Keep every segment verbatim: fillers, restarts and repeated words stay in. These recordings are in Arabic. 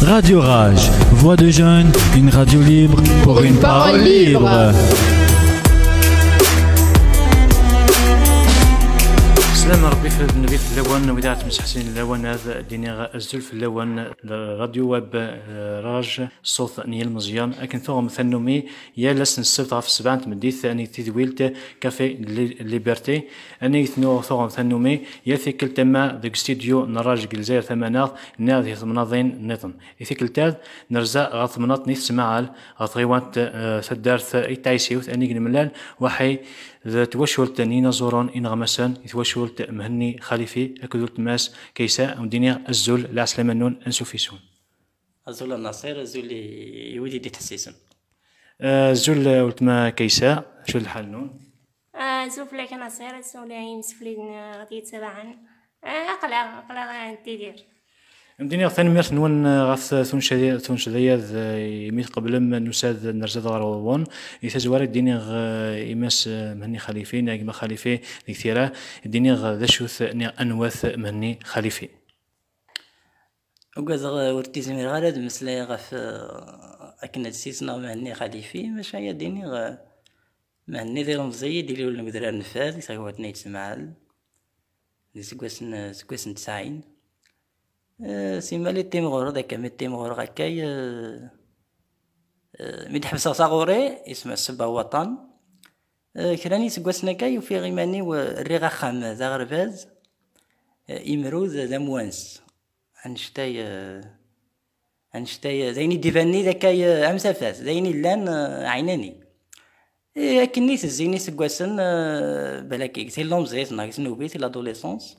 Radio Rage, voix de jeunes, une radio libre pour une parole libre. سلام ربي في النبي في اللون وإذاعة مسحسين اللون هذا ديني أزل في اللون راديو ويب راج صوت نيل مزيان أكن ثوم ثنومي يا لسن السبت في السبعة تمديث أني تدويلت كافي ليبرتي أني ثنو ثوم ثنومي يا ثيكل تما ذك ستوديو نراج جلزير ثمانات ناضي ثمناضين نظن يثيكل تاد نرزا غثمنات نيث سماعال غثغيوانت ثدارث إيتايسيوث أني جنملال وحي ذا توشولت نينا زورون إن غمسان يتوشولت مهني خليفي أكدولت ماس كيسا ودينيا الزول لعسلمنون أنسوفيسون الزول النصير الزول يودي دي تحسيسن الزول ولتما كيسا شو الحال نون زول فلاك نصير الزول يمسفلين غديت سبعا أقلع أقلع تدير مدينة ثاني ميرث نون غاث ثون شديد ثون شديد يميت قبل ما نساد نرزاد غروون يتزوار الدنيا يمس مهني خليفي ناقم خليفي كثيرة الدنيا ذا شوث أنواث مهني خليفي. وقاز ورتيز من غالد مثل غف أكن تسيسنا مهني خليفي مش هي الدنيا مهني ذي رمزي ديلي ولا مدرار نفاذ يسوي تنيت سمعال يسقسن سقسن تسعين. سيما لي تيمغور ذاك من تيمغور غاكاي مدحبس صغوري اسمه السبع وطن كراني سقوسنا كاي وفي غيماني والريغا خام ذا غرباز إمروز ذا موانس انشتاي انشتاي زيني ديفاني ذاكاي امسافاس زيني لان عيناني لكني تزيني سقوسن بلاكي سي لومزيت ناقص نوبي سي لادوليسونس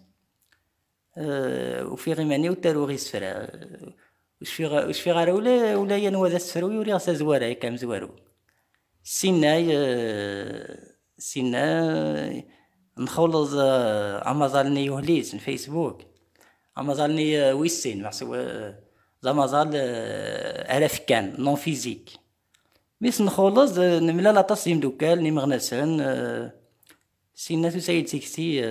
وفي غيماني والتروغيس فرا وش في غا وش في غارة ولا ولا ينوى ذا السفرو يوري غاسا زوارا كام زوارو سيناي سينا نخلص امازالني يهليس الفيسبوك امازالني ويسين محسوا زامازال الاف كان نون فيزيك ميس نخلص نملا لا تصيم دوكال ني مغنسان سينا سيد سيكسي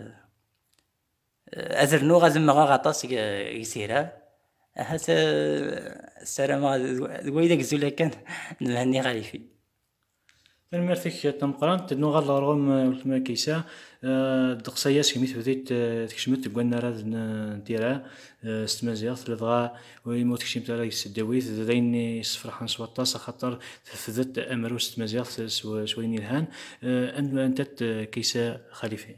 أزرنو غازم غاطاس يسيرها هذا السلام ويدك زولا كان نهني خليفي المرثك تمقران تنو غال رغم ولتما كيسا دقسياس كميت بديت تكشمت بوانا راد نديرها استمازيغ ثلاثة ويموت كشمت على السداويت ذين صفرحان سواطاس خاطر تفذت أمرو استمازيغ شويني الهان أنت كيسا خليفي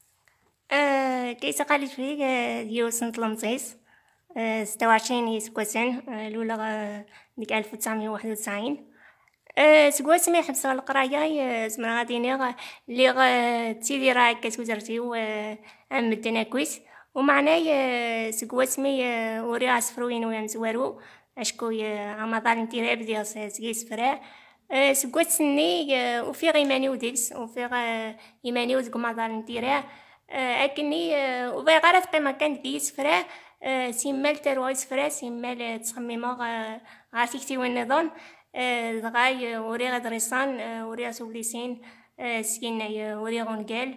كيسا قالت فيك ديو سنة لمزيس ستة وعشرين يسكوسن الأولى ديك ألف وتسعمية وواحد وتسعين سكوسن ما يحبس القراية زمرا غادي نيغ لي تيدي راه كتوزرتيو أم الدنا كويس ومعناه سكوسمي وري عصفروين ويا زوارو أشكو عمضان نتيرا بدي سكيس فرا سكوسني وفي غيماني وديكس وفي غيماني وديك مضان نتيرا أكني وبغير قيمة كان ديس فرا سيمال ترويس فرا سيمال تصميمه غاسيكتي والنظام غاي وري غدريسان وري سوليسين سكين وري غونقال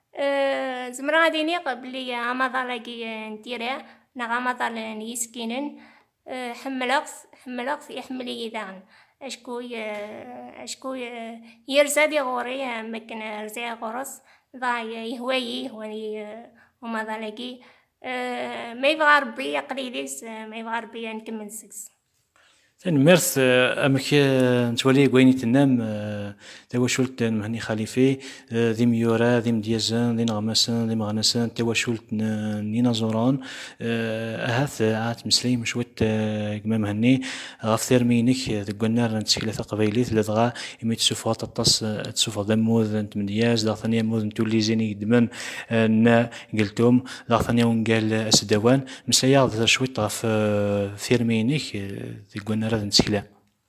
زمرا غادي نيق بلي عمضالاكي نتيرا نا عمضال نيسكينن حملغس حملغس يحملي داغن اشكو اشكو يرزادي غوري مكن رزي غورس ضاي يهوي يهوي وما ذلكي ما يبغى ربي قليليس ما يبغى ربي نكمل سكس ثاني ميرث امك نتولي كويني تنام تواشلت مهني خليفي ذي ميورا ذي مديازان ذي نغمسان ذي مغنسان تواشلت نينا زوران اهات عات مسليم شوت كما مهني غفثير مينك ذك النار نتسكيلة قبيليت لدغا يميت سوفا تطاس تسوفا دموذ انت مدياز ذا ثانية موذ نتولي زيني دمان نا قلتهم ذا ثانية ونقال اسدوان مسيا ذا شويت غف ثير مينك ذك النار هذا نتسكلا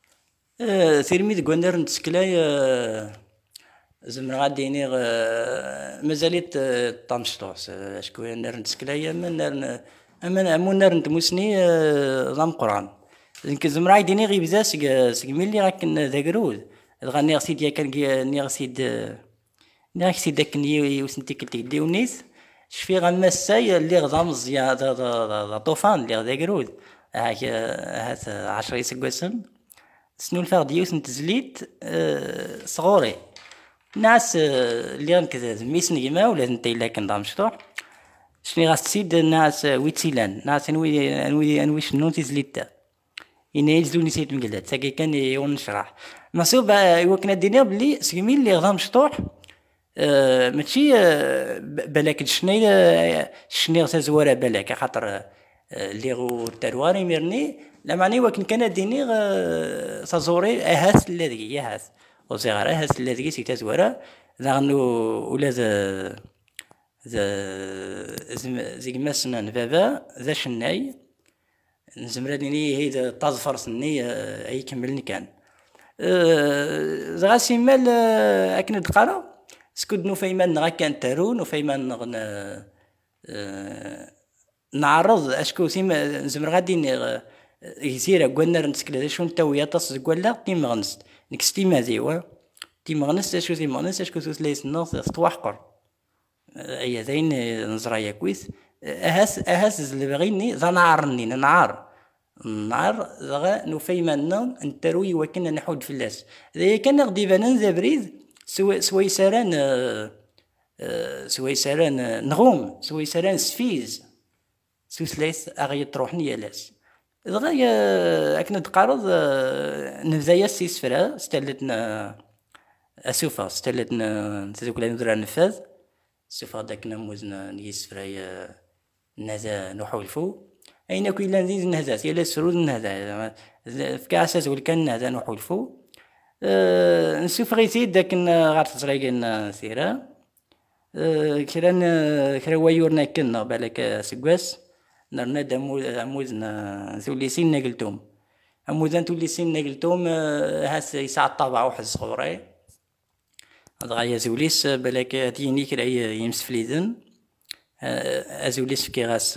ثيرمي ذك النار نتسكلا زمر غادي نيغ مازالت طامشطوس اشكون النار نتسكلا من نار اما امون نار نتموسني ضم قران لكن زمر غادي نيغ يبدا سك سك ملي راكن ذاكرود غني غسيد يا كان ني غسيد ني غسيد داك ني وسنتي كنت ديونيس شفي غنمساي اللي غضا مزيان طوفان اللي ذاكرود هاك هات عشرة يسقسن سنو الفرد يوسن تزليت أه صغوري ناس اللي غنكذا ميسن يما ولا انت الا كان ضام مشطوح شني غاس تسيد الناس ويتسيلان ناس انوي انوي انوي شنو تزليت إن يجلو نسيت مقلات ساكي كان يون نشرح مصوب يوكنا الدنيا بلي سيمين اللي غضا مشطوح أه ماشي أه بلاك شني أه شني غسا زوارة بلاك خاطر اللي غو الترواري ميرني لا معني وكن كان ديني أه صزوري اهاس الذي يهاس وصغار اهاس الذي سيتا زوارة ذا غنو ولا ذا ذا زي مسنا نبابا ذا شناي نزمر ديني هي تظفر سني اي كملني كان أه غاسي مال اكن دقاره سكود نو فيمان غا كان تارو نو فيمان نغن أه نعرض اشكو سيما نزمر غادي يسير قلنا نسكل شو نتا ويا تص قلا تيم غنست نكستي مازيوا تيم غنست اشكو تيم غنست اشكو سليس النص تواحقر اي زين نزرايا كويس اهاس اهاس اللي بغيني ذا نعرني نعار نعر ذا نفيمنا انتروي وكنا نحود في اللاس ذا كان غدي بانن ذا بريد سوي سوي سران سوي سران نغوم سوي سران سفيز سوسليس اغي تروحني يا لاس ذا اكن تقارض نبذايا سيسفرا استلتنا اسوفا استلتنا تذكر نزرع نفاذ سوفا داك نموزنا نيسفرايا نهذا نحول فو أين كل لذيذ نهذا يلا سرود نهذا في كاساس ولا كان نهذا نحول فو أه نشوف غيثيد داك غارت صرايقنا سيرا أه كران كرا ويورنا كنا بالك سقواس نرنا دمو أموزنا ثوليسين نقلتهم أموزنا ثوليسين نقلتهم هاس يساعد طبعا واحد صغير هذا غاية زوليس بالك تيني كرا يمس فليدن ازوليس كي غاس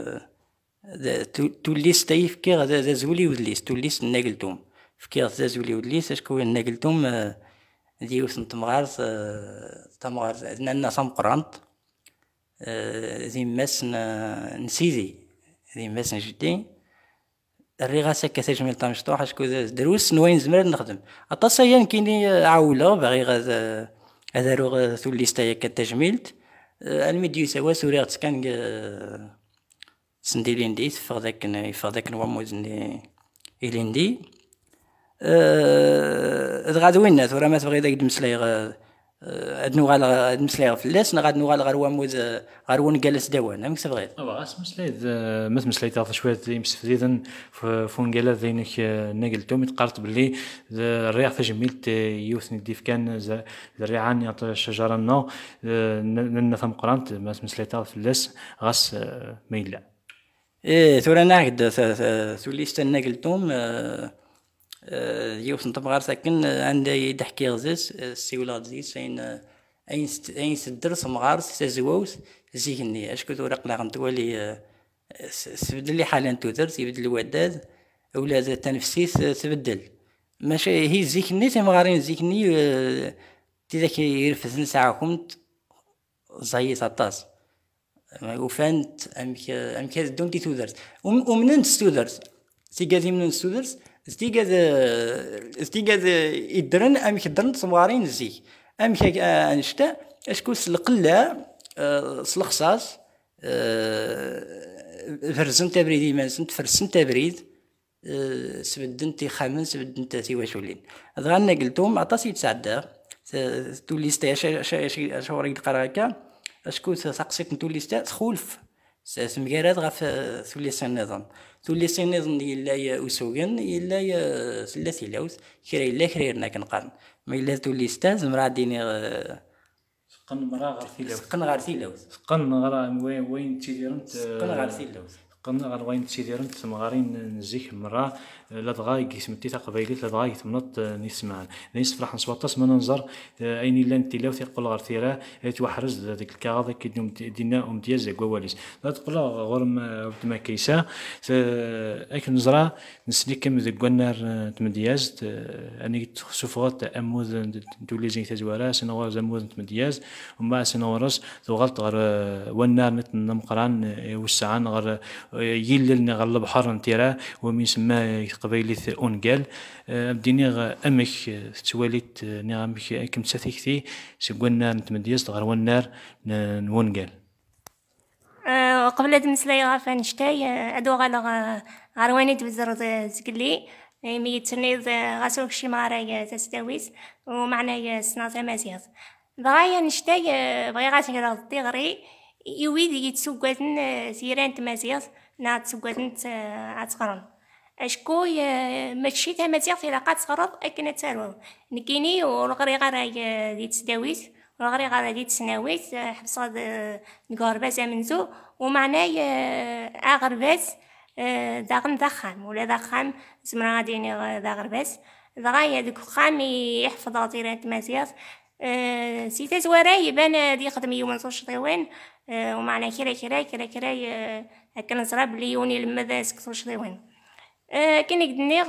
توليس تايف كي غا زولي ودليس توليس ناقلتهم فكي غا زولي ودليس اشكو ناقلتهم ديوس نتمغار تمغار نانا سمقرانت ذي ماس نسيدي ذي ماس نجدي الريغاسا كتجمل تمشطوح اشكو دروس نوين زمر نخدم اطاسيا كيني عاوله باغي غا هذا روغ توليس تايا كتجميلت الميديو سوا سوريات كان سنديلين دي فغداك فغداك نواموز ني إليندي غادوين ثورة ما تبغي داك دمسلاي اد نوغال اد مسلاي في اللاس غاد نوغال غير واموز غير ون جالس دوان ماك تبغي اه غاس مسلاي ما مسلاي تاع شويه يمس فديدن فون جالا ذينك نقلتو متقارت باللي الريح تجميلت يوثني ديف كان الريعان يعطي الشجره نو لنا ثم قرانت ما مسلاي تاع في اللاس غاس ميلا ايه ثورة ناقد ثوليست نقلتهم يوسن طبعا ساكن عندي تحكي غزيز السيولات زي سين اين اين سدرس مغارس تزووس زيني اشكو ورق لا غنتولي سبدل لي حالا توثر سيبدل الوداد ولا التنفسيس تبدل ماشي هي زيكني تمغارين زيكني تذاك يرفث ساعه كنت زي سطاس وفانت امك امك دونتي تودرز ومنن ستودرز سيغازي منن ستودرز استيقاظ استيقاظ يدرن ام كدرن صوارين زي ام كا انشتا اشكو سلقلا سلخصاص فرزن تبريد ما سنت فرسن تبريد سبدنتي خامن سبدنت تي واشولين هذا انا قلتهم عطاسي تسعدا تولي ستا شوري القراكه اشكو سقسيت نتولي ستا تخولف سمكارات غاف ثولي سنظام ثولي سنظام إلا أسوغن إلا ثلاثي لوث كرا إلا كريرنا كنقارن ما إلا ثولي ستا زمرا ديني سقن مرا غير ثيلوث سقن غير ثيلوث سقن غير وين وين تيديرنت سقن غير ثيلوث سقن غير وين تيديرنت تمغارين نزيك مرا لا دغاي كيسمتي تقبايليت لا دغاي تمنط نسمع نيس فرح نسبطاس من ننظر اين الا انت لو تيقول غير ثيرا توحرز هذيك الكاغا كيدوم دينا امتياز كواليس لا تقول غير ما كيسا اك نزرا نسلي كم ذك ونار تمدياز اني سوفوت امود دولي زين تزوارا سنو زمود تمدياز وما سنورس غلط غير ونار نت نمقران وسعان غير يلل نغل البحر نتيرا ومن سما قبيلة أونجال بديني أمك تواليت نغامك كم تساتيكتي سيقولنا نتمديز غير ونار نونجال. قبل هاد المسلاي غافا نشتاي ادو غالا غارواني تبزر زقلي مي تسنيد غاسوك شي مغاراي تستاويس ومعنى سناطة مازيغ بغايا نشتاي بغي غاسي غير الطيغري يويد يتسوقاتن سيران تمازيغ نا تسوقاتن عتقرن اشكو ماشي تمازيغ في لاقات صغرض اكن تسالو نكيني والغري غاراي دي تستاويس والغري غاراي دي تسناويس حبصاد نقارباز منزو ومعناي اغرباز داغن دخان ولا دخان زمرا غاديني دا غرباز دغايا ديك خامي يحفظ عطيران تمازيغ سيتا زوارا يبان دي خدم يوم نصوش طيوان ومعنى كرا كرا كرا كرا هكا نصرا بلي يوني لما ذا سكتوش طيوان كاين قدنيغ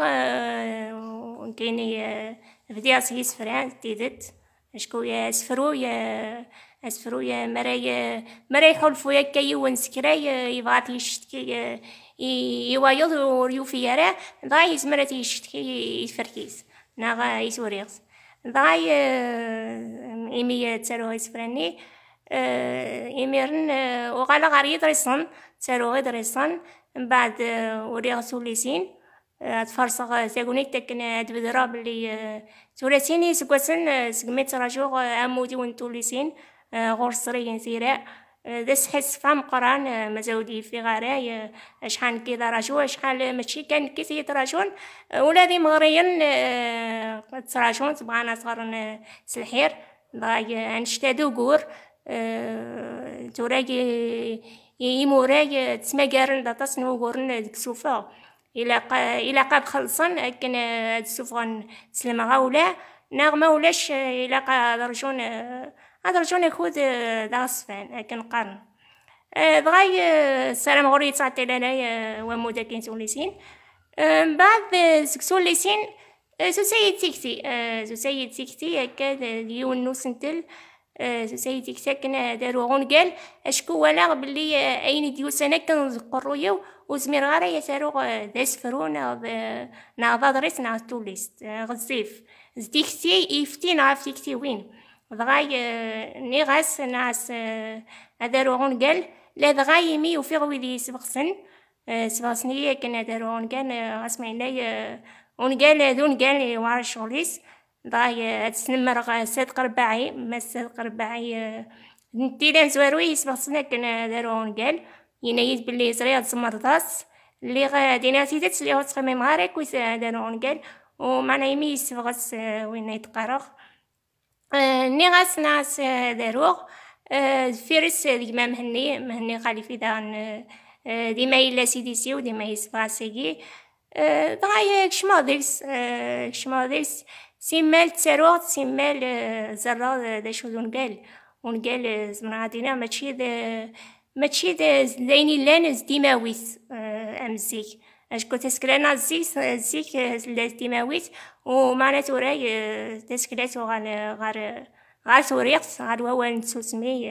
كايني بدي اصي سفران تيدت اشكو يا سفرو يا اسفرو يا مراي مراي حلفو يا كيون سكراي يبغات يشتكي يوايض وريوفي يرا ضاي زمرتي يشتكي يفركيس ناغا يسوريغس ضاي إيمي تسالو يسفراني إيميرن وقال غاري دريسون تسالو دريسون من بعد وريغ سوليسين تفرصغ ساقونيك تاكن تبدرا بلي سوليسيني سكواسن سقميت راجوغ أمودي ونتوليسين غورصري سيراء دس حس فهم قران مزودي في غاراي اشحال كذا راجو اشحال ماشي كان كيسي تراجون ولادي مغريين تراجون تبغانا صغرن سلحير باغي نشتادو قور توراي يموراي تسماقارن دا تصنو قورن ديك سوفا الى قا الى قاب خلصن لكن السوفا تسلمها ولا نغمه ولاش الى قا درجون هذا رجون يخوذ داصفان لكن قرن بغاي السلام غوري تعطي لنا ومودا كاين سوليسين بعد سوليسين سوسيد تيكتي سوسيد تيكتي هكا ديون نوسنتل سوسيد تيكتي كنا دارو غونقال اشكو ولا بلي اين ديو سنه كنقرويو وزمير غارا يسارو داسفرون نا فادريس نا توليست غزيف زديكتي يفتي نا فتيكتي وين دغاي نيغاس ناس هدارو غونقال لا دغاي مي وفي غويدي سبقسن سبقسني كنا دارو غونقال اسمعنا غونقال دونقال وارا شغليس دغاي تسنمر صدق رباعي ما صدق رباعي نتيلا زواروي سبقسنا كنا دارو غونقال ينايد بلي زريات زمرضاس اللي غادي ناسيتت اللي غتخمم غارك ويس دارو غونقال ومعنا يمي سبقس وين يتقرغ نيغاس ناس داروغ فيرس ديما مهني مهني خليفي دان ديما إلا سيديسي وديما يسباسيكي دغايا كشماضيس كشماضيس سيمال تساروغ سيمال زرا دا شو ونقال ونقال زمرا غادينا ماشي دا ماشي دا ليني لان ديماويس امزيك اشكو تسكرانا زيك زيك ديماويس ومعناتو راي تسكلاتو غال غار غار سوريقس غار ووان تسوسمي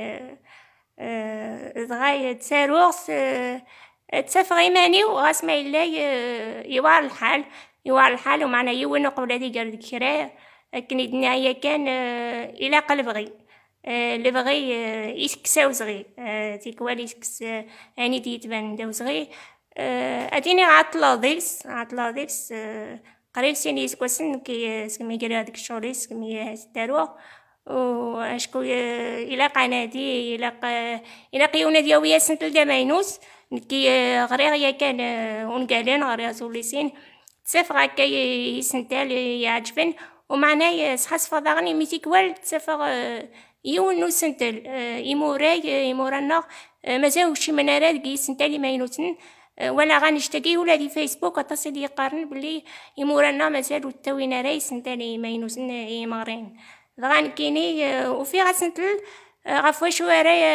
دغاي تساروغس تسافغ إيماني وغاسما إلا يوار الحال يوار الحال ومعنا يوين قبل هذي قرد كرا لكن الدنيا كان إلى قلبغي لبغي يسكساو صغي تيكوالي يسكس اني تيتبان داو صغي اديني عطلا ضيس عطلا ضيس قريب سيني يسكوسن كي سكمي قرا هذيك الشغل سكمي داروه واشكو الى قنادي الى الى قيونا دياويه سنت الدماينوس كي غريغيا كان ونقالين غريغ سوليسين تسافر هكا يسنتال يعجبن ومعناه صحاس فضاغني ميتيكوال تسافر يونو سنتل يموراي يمورانا مازال شي منارات كي سنتالي ماينوتن ولا غنشتكي ولا دي فيسبوك اتصل يقارن بلي يمورانا مازالو التوينا راي سنتالي ماينوتن يمغرين غان كيني وفي غاسنتل غفوا شواري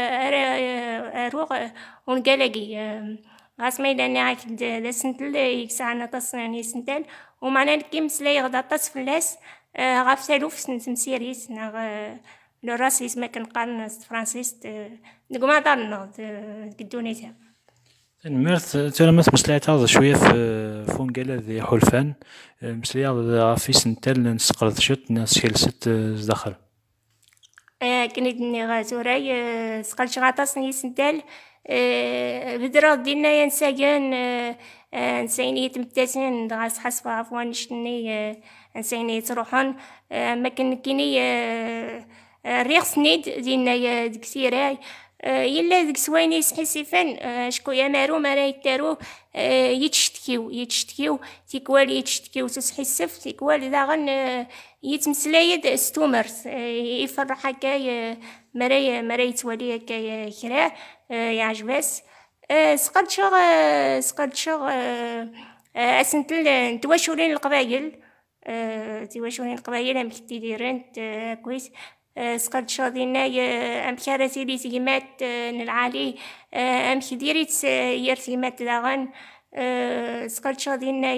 روغ ونقالاقي غاسمي لاني عاك دا سنتل يكسعنا تصنعني سنتال ومعنا كيم سلاي غدا تص فلاس غاف سالوف سنسيريس ناغ لو راسي اسمه كنقارن فرانسيس نقوم دارنا قدونيتها مرت ترى ما تمسلعت هذا شوية في فون قال ذي حلفان مسلي هذا في سنتال نسقرض شت ناس شيل ست دخل. كنت غازوراي سقال شغاطاس نيسنتال بدرا دينا ينساجن نسيني تمتاسن غاس حسب عفوان شني نسيني تروحون ما كن كيني ريخ سنيد دينا دكسيراي يلا ديك سويني سحسفان شكو يا مارو ما راي تارو يتشتكيو يتشتكيو تيكوال يتشتكيو تسحسف تيكوال داغن يتمسلايد ستومرز يفرح هكايا مراي مراي توالي هكايا كرا يعجبس سقط شغ سقط شغ اسنتل تواشورين القبايل تواشورين القبايل ام كنتي ديرين كويس سقط شغ دينا ام كارثي لي تيمات نلعالي ام كديريت يرتيمات داغن سقط شغ دينا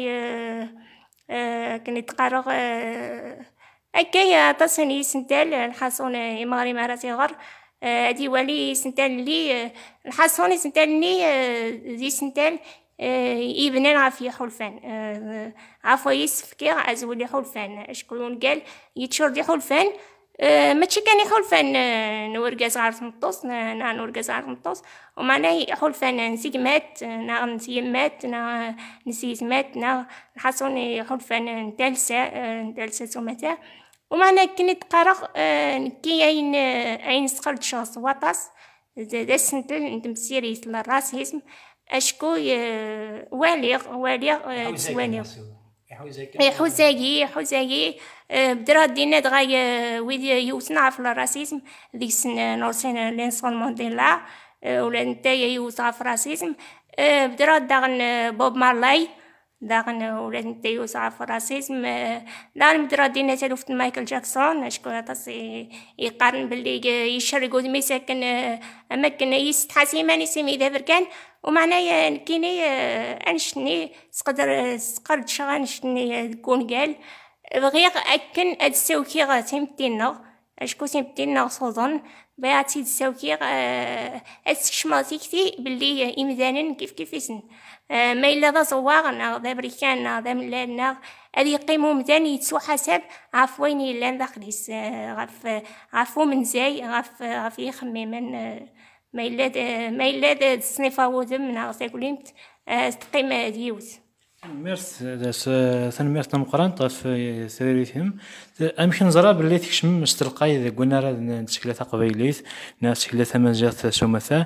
كنت قارغ هكايا تصني سنتال الحصون يمغري مراتي غر هادي ولي سنتال لي الحصوني سنتال لي دي سنتال يبنان عافية حلفان عفوا يسفكي ازولي حلفان اشكون قال يتشور دي حلفان ماشي كان يحلفان نورقاز عارف مطوس نا نورقاز عارف مطوس ومعناه حلفان نسيمات نا نسيمات نا نسيمات نا حصوني حلفان دالسة دالسة سمتا ومعناه كنت قرق كي عين عين سقلت شخص وطاس داس نتل نتمسيري للراسيزم اشكو واليغ واليغ واليغ حوزاقي حوزاقي بدرا دينا دغايا ويدي يوصنع في الراسيزم ديك سن نورسين لينسون مونديلا ولا نتايا يوصع في الراسيزم بدرا داغن بوب مارلاي داغن ولا نتايا يوصع في الراسيزم داغن بدرا دينا تلوفت مايكل جاكسون اشكو تصي يقارن باللي يشرقو دمي ساكن اماكن يستحاسي ماني سيمي ذا بركان ومعناها كيني انشني سقدر سقرد شغان شني كون قال بغيغ اكن اد سوكي غا تيمتينا اشكو تيمتينا صوضن بيعتي تسوكي اسكشماتي كتي باللي امدانا كيف كيف يسن ما الا ذا زواغنا ذا بريكان ذا ملالنا اللي يقيموا مدان يتسو حسب عفويني لان داخليس غف عفو من زاي غف غف يخممن ما إلا ما إلا الصنفة ودم ناقص يقوليمت تقيم ديوز. ميرس داس ثان ميرس نمقران طاف سريريتهم أمشي نزرع باللي تكشم مستلقاي إذا قلنا راه نتشكل قبيليت ناس كلا ثمان جات سومثا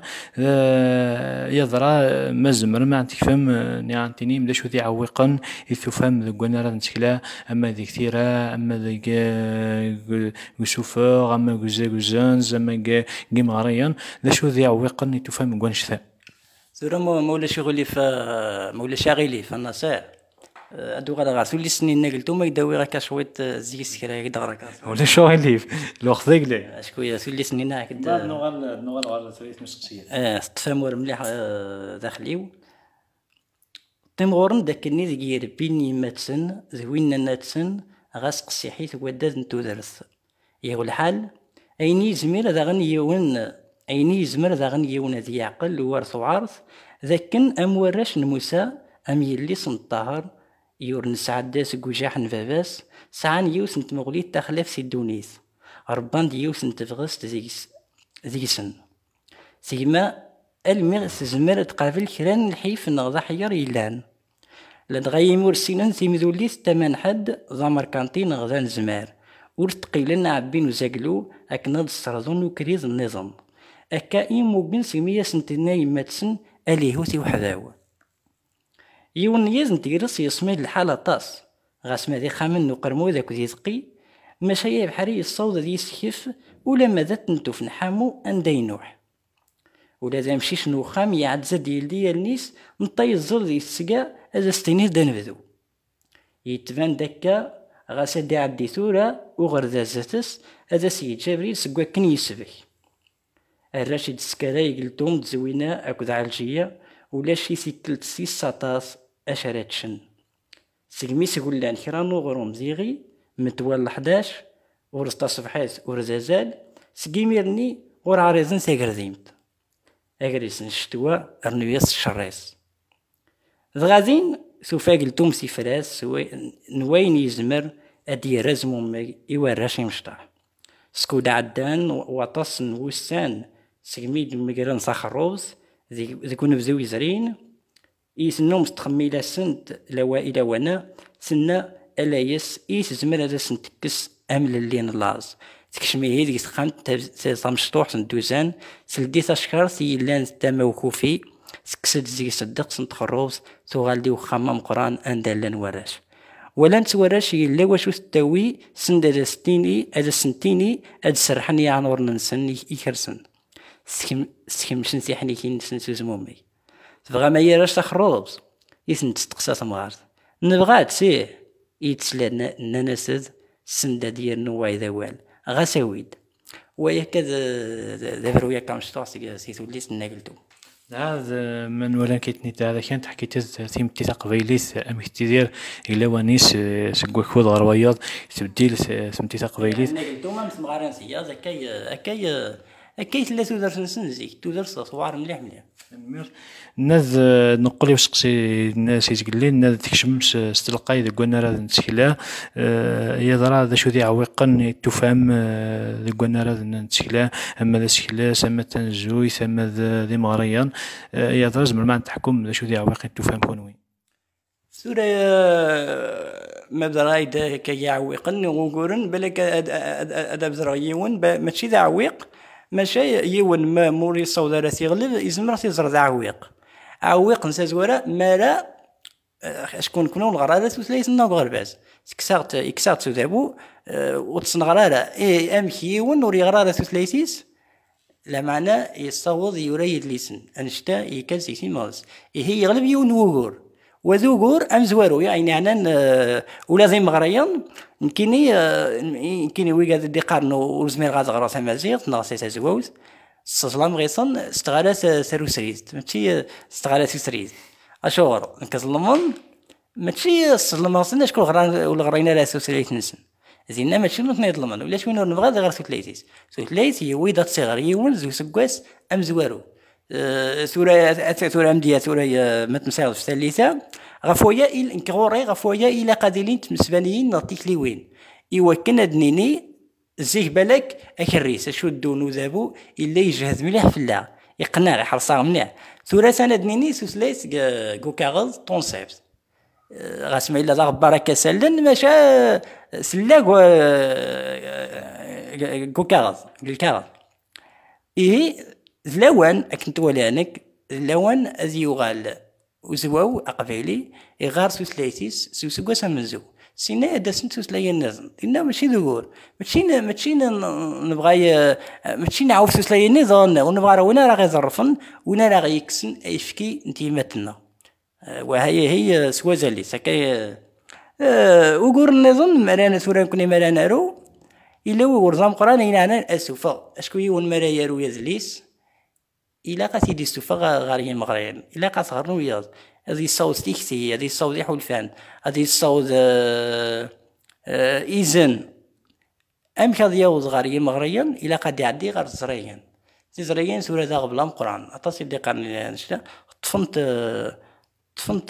يضرا مزمر ما عندك فهم نعطيني ملا شو ذي عوقا يثفهم ذا قلنا راه نتشكل أما ذي كثيرة أما ذي جسوفر أما جزء جزانز أما جيم غريان ذا شو ذي عوقا يثفهم قنش ثا. ثورة مولا شغلي في مولا شاغلي في النصائح ادو غدا غاسو لي سنين نقلتو ما يداوي غا كشويت زي سكرا يقدر غا ولا شغلي الوقت ذاك شكون سولي سنين هكذا نوغال نوغال غير ثريت مسقسيه اه تفهموا مليح داخليو تيمغورن داك الني ديال بيني ماتسن زوينا ناتسن غاسق السيحيت وداد نتو درس يقول الحال ايني زمير ذا غني يون ايني زمر ذا غني يون ذي عقل وورث وعرث ذاكن ام وراش نموسى ام يلي سنطهر يور نسعد سكوجاح نفافاس سعان يوس نتمغليت تخلف سي دونيس ربان ديوس نتفغس زيس زيسن سيما المغ سزمر تقابل كران الحيف نغضا حيار يلان لدغاي مرسينان سيمذوليس تمن حد ضمر كانتين غضان زمار ورتقيلن عبين وزاقلو اكناد السرطون وكريز النظام اكائم موبين سيمية سنتناي ماتسن اليهوتي وحذاو يون يزن تيرس يسمي الحالة طاس غاس ماذي خامن وقرمو ذاك ذي ثقي مشايا بحري الصوت ذي سخف ولا ماذا تنتوف نحامو اندي نوح ولا ذا مشيش نوخام يعدز ديال ديال نيس نطي الزر ذي السقا هذا ستينير دنفذو يتبان دكا غاس دي عبدي ثورة وغر ذا زاتس هذا سيد جبريل سقوا كن يسبك الراشد سكاراي قلتهم تزوينا اكو عالجية ولا شي سيكلت سيس ساطاس اشاراتشن سيقميس يقول لان كرانو غروم زيغي متوال حداش ورستا صفحات ورزازال سقيميرني ور عريزن سيقرزيمت اجريس نشتوا ارنوياس الشريس ذغازين سوفا قلتم سي فراس نوين يزمر ادي رزمو مي يوراش يمشطح سكود عدان وطاس نوسان سيميد مقرن صخروز ذي كون بزو يزرين يسنو مستخميلا سنت لوا الى وانا سنا الايس ايس زمر هذا سنتكس امل اللي نلاز تكشمي هي ديك سخانت تمشطوح سندوزان سلدي تشكر سي لان تما وكوفي سكسد زي صدق سنت خروز تغالدي وخمم قران اندلن وراش ولا نتوراش الا واش تاوي سند هذا ستيني هذا سنتيني هذا سرحني عن ور ننسن يكرسن سكم سكم شنسي حني كي نسنسو زمومي تبغى ما يراش تخروز يسن تستقسى تمغارت نبغات سيه يتسلا ننسد سند ديال نواي ذوال غسويد ويا كذا ذبرو يا كام شطاس سي توليس ناقلتو هذا من ولا كيتني تاع كانت حكيت ثيم تي تقبيليس ام كتير الا ونيس سكوك خود غروياض تبديل سمتي تقبيليس ناقلتو ما مسمغارنسيا زكاي اكاي اكاي ثلاثة درس نسنزي تو درس صوار مليح مليح ناز نقول واش تقسي الناس يتقول لي ناز تكشمس استلقاي ذا قلنا راه نتسكلا يا درا ذا شو ذي عويقن تفهم ذا قلنا راه نتسكلا اما ذا سكلا سما تنزوي ثم ذي مغريان يا درا زعما ما تحكم ذا شو ذي عويقن تفهم كونوي سورة ما بدرايد كي يعويقن وقورن بلك ادب زرايون ماشي ذا عويق ماشي يون ما موري صودا راه تيغلب يزمر تيزر ذا عويق عويق نسى زوارا مالا شكون كنو الغرارة وثلاث نوع غرباز كسرت كسرت سودابو وتصن غرارة اي امشي يون وري غرارة ثلاثيس لا معنى يصوض يريد ليسن انشتا يكلس يسي مالس هي يغلب يون وغور وذو غور ام زوارو يعني عنان ولا زي مغريان يمكنني يمكنني ويقاد دي قارنو وزمير غاز غراس مازيغ ناقصي تزووز السلام غيصن استغالات سروسريز ماشي استغالات سريز اشور كظلمون ماشي السلام غاصنا شكون غران ولا غرينا راه سوسريت نسن زين ماشي نوض يظلمون ولا شنو نبغى غير سوتليتيس سوتليتي ويضات صغار يونز وسكواس ام زوارو سورة سورة أمدية سورة ما تمساوي في الثالثة غفويا إل إنكغوري غفويا إلى قادلين تمسبانيين نعطيك لي وين إيوا كنا دنيني زيه بالك أكريس أشو الدون ذابو إلا يجهز مليح في الله يقنع يحرصها مليح سورة سنة دنيني سوسليس كوكاغز تونسيبت غاسمة إلا ضغط بركة سلن ماشا سلاق كوكاغز بالكاغز إيه زلوان أكنت ولانك زلوان أزي يغال وزواو أقبيلي إغار سوسليتيس سوسقوا سمزو سينا داسن سوسلاي النظم إنا ماشي ذكور ماشي ماشي نبغى ماشي نعوف سوسلاي النظام ونبغى وين راه غيظرفن وين راه غيكسن يفكي انتيماتنا وهي هي سوازالي سكاي وقور النظام مرانا سورة كوني مرانا رو إلا ورزام قران إنا أنا أسوفا أشكو يون مرايا رو يزليس إلا قا سيدي السوفا غاريين مغريين إلا قا صغرنو وياض هذه الصوت تيكسي هذه الصوت يحولفان هذه الصوت آه آه إيزن أم كاد يوز غاريين مغريين إلا قا يعدي غار زريين زريين سورة ذا قبل القرآن أتصل دي قرن نشتا طفنت طفنت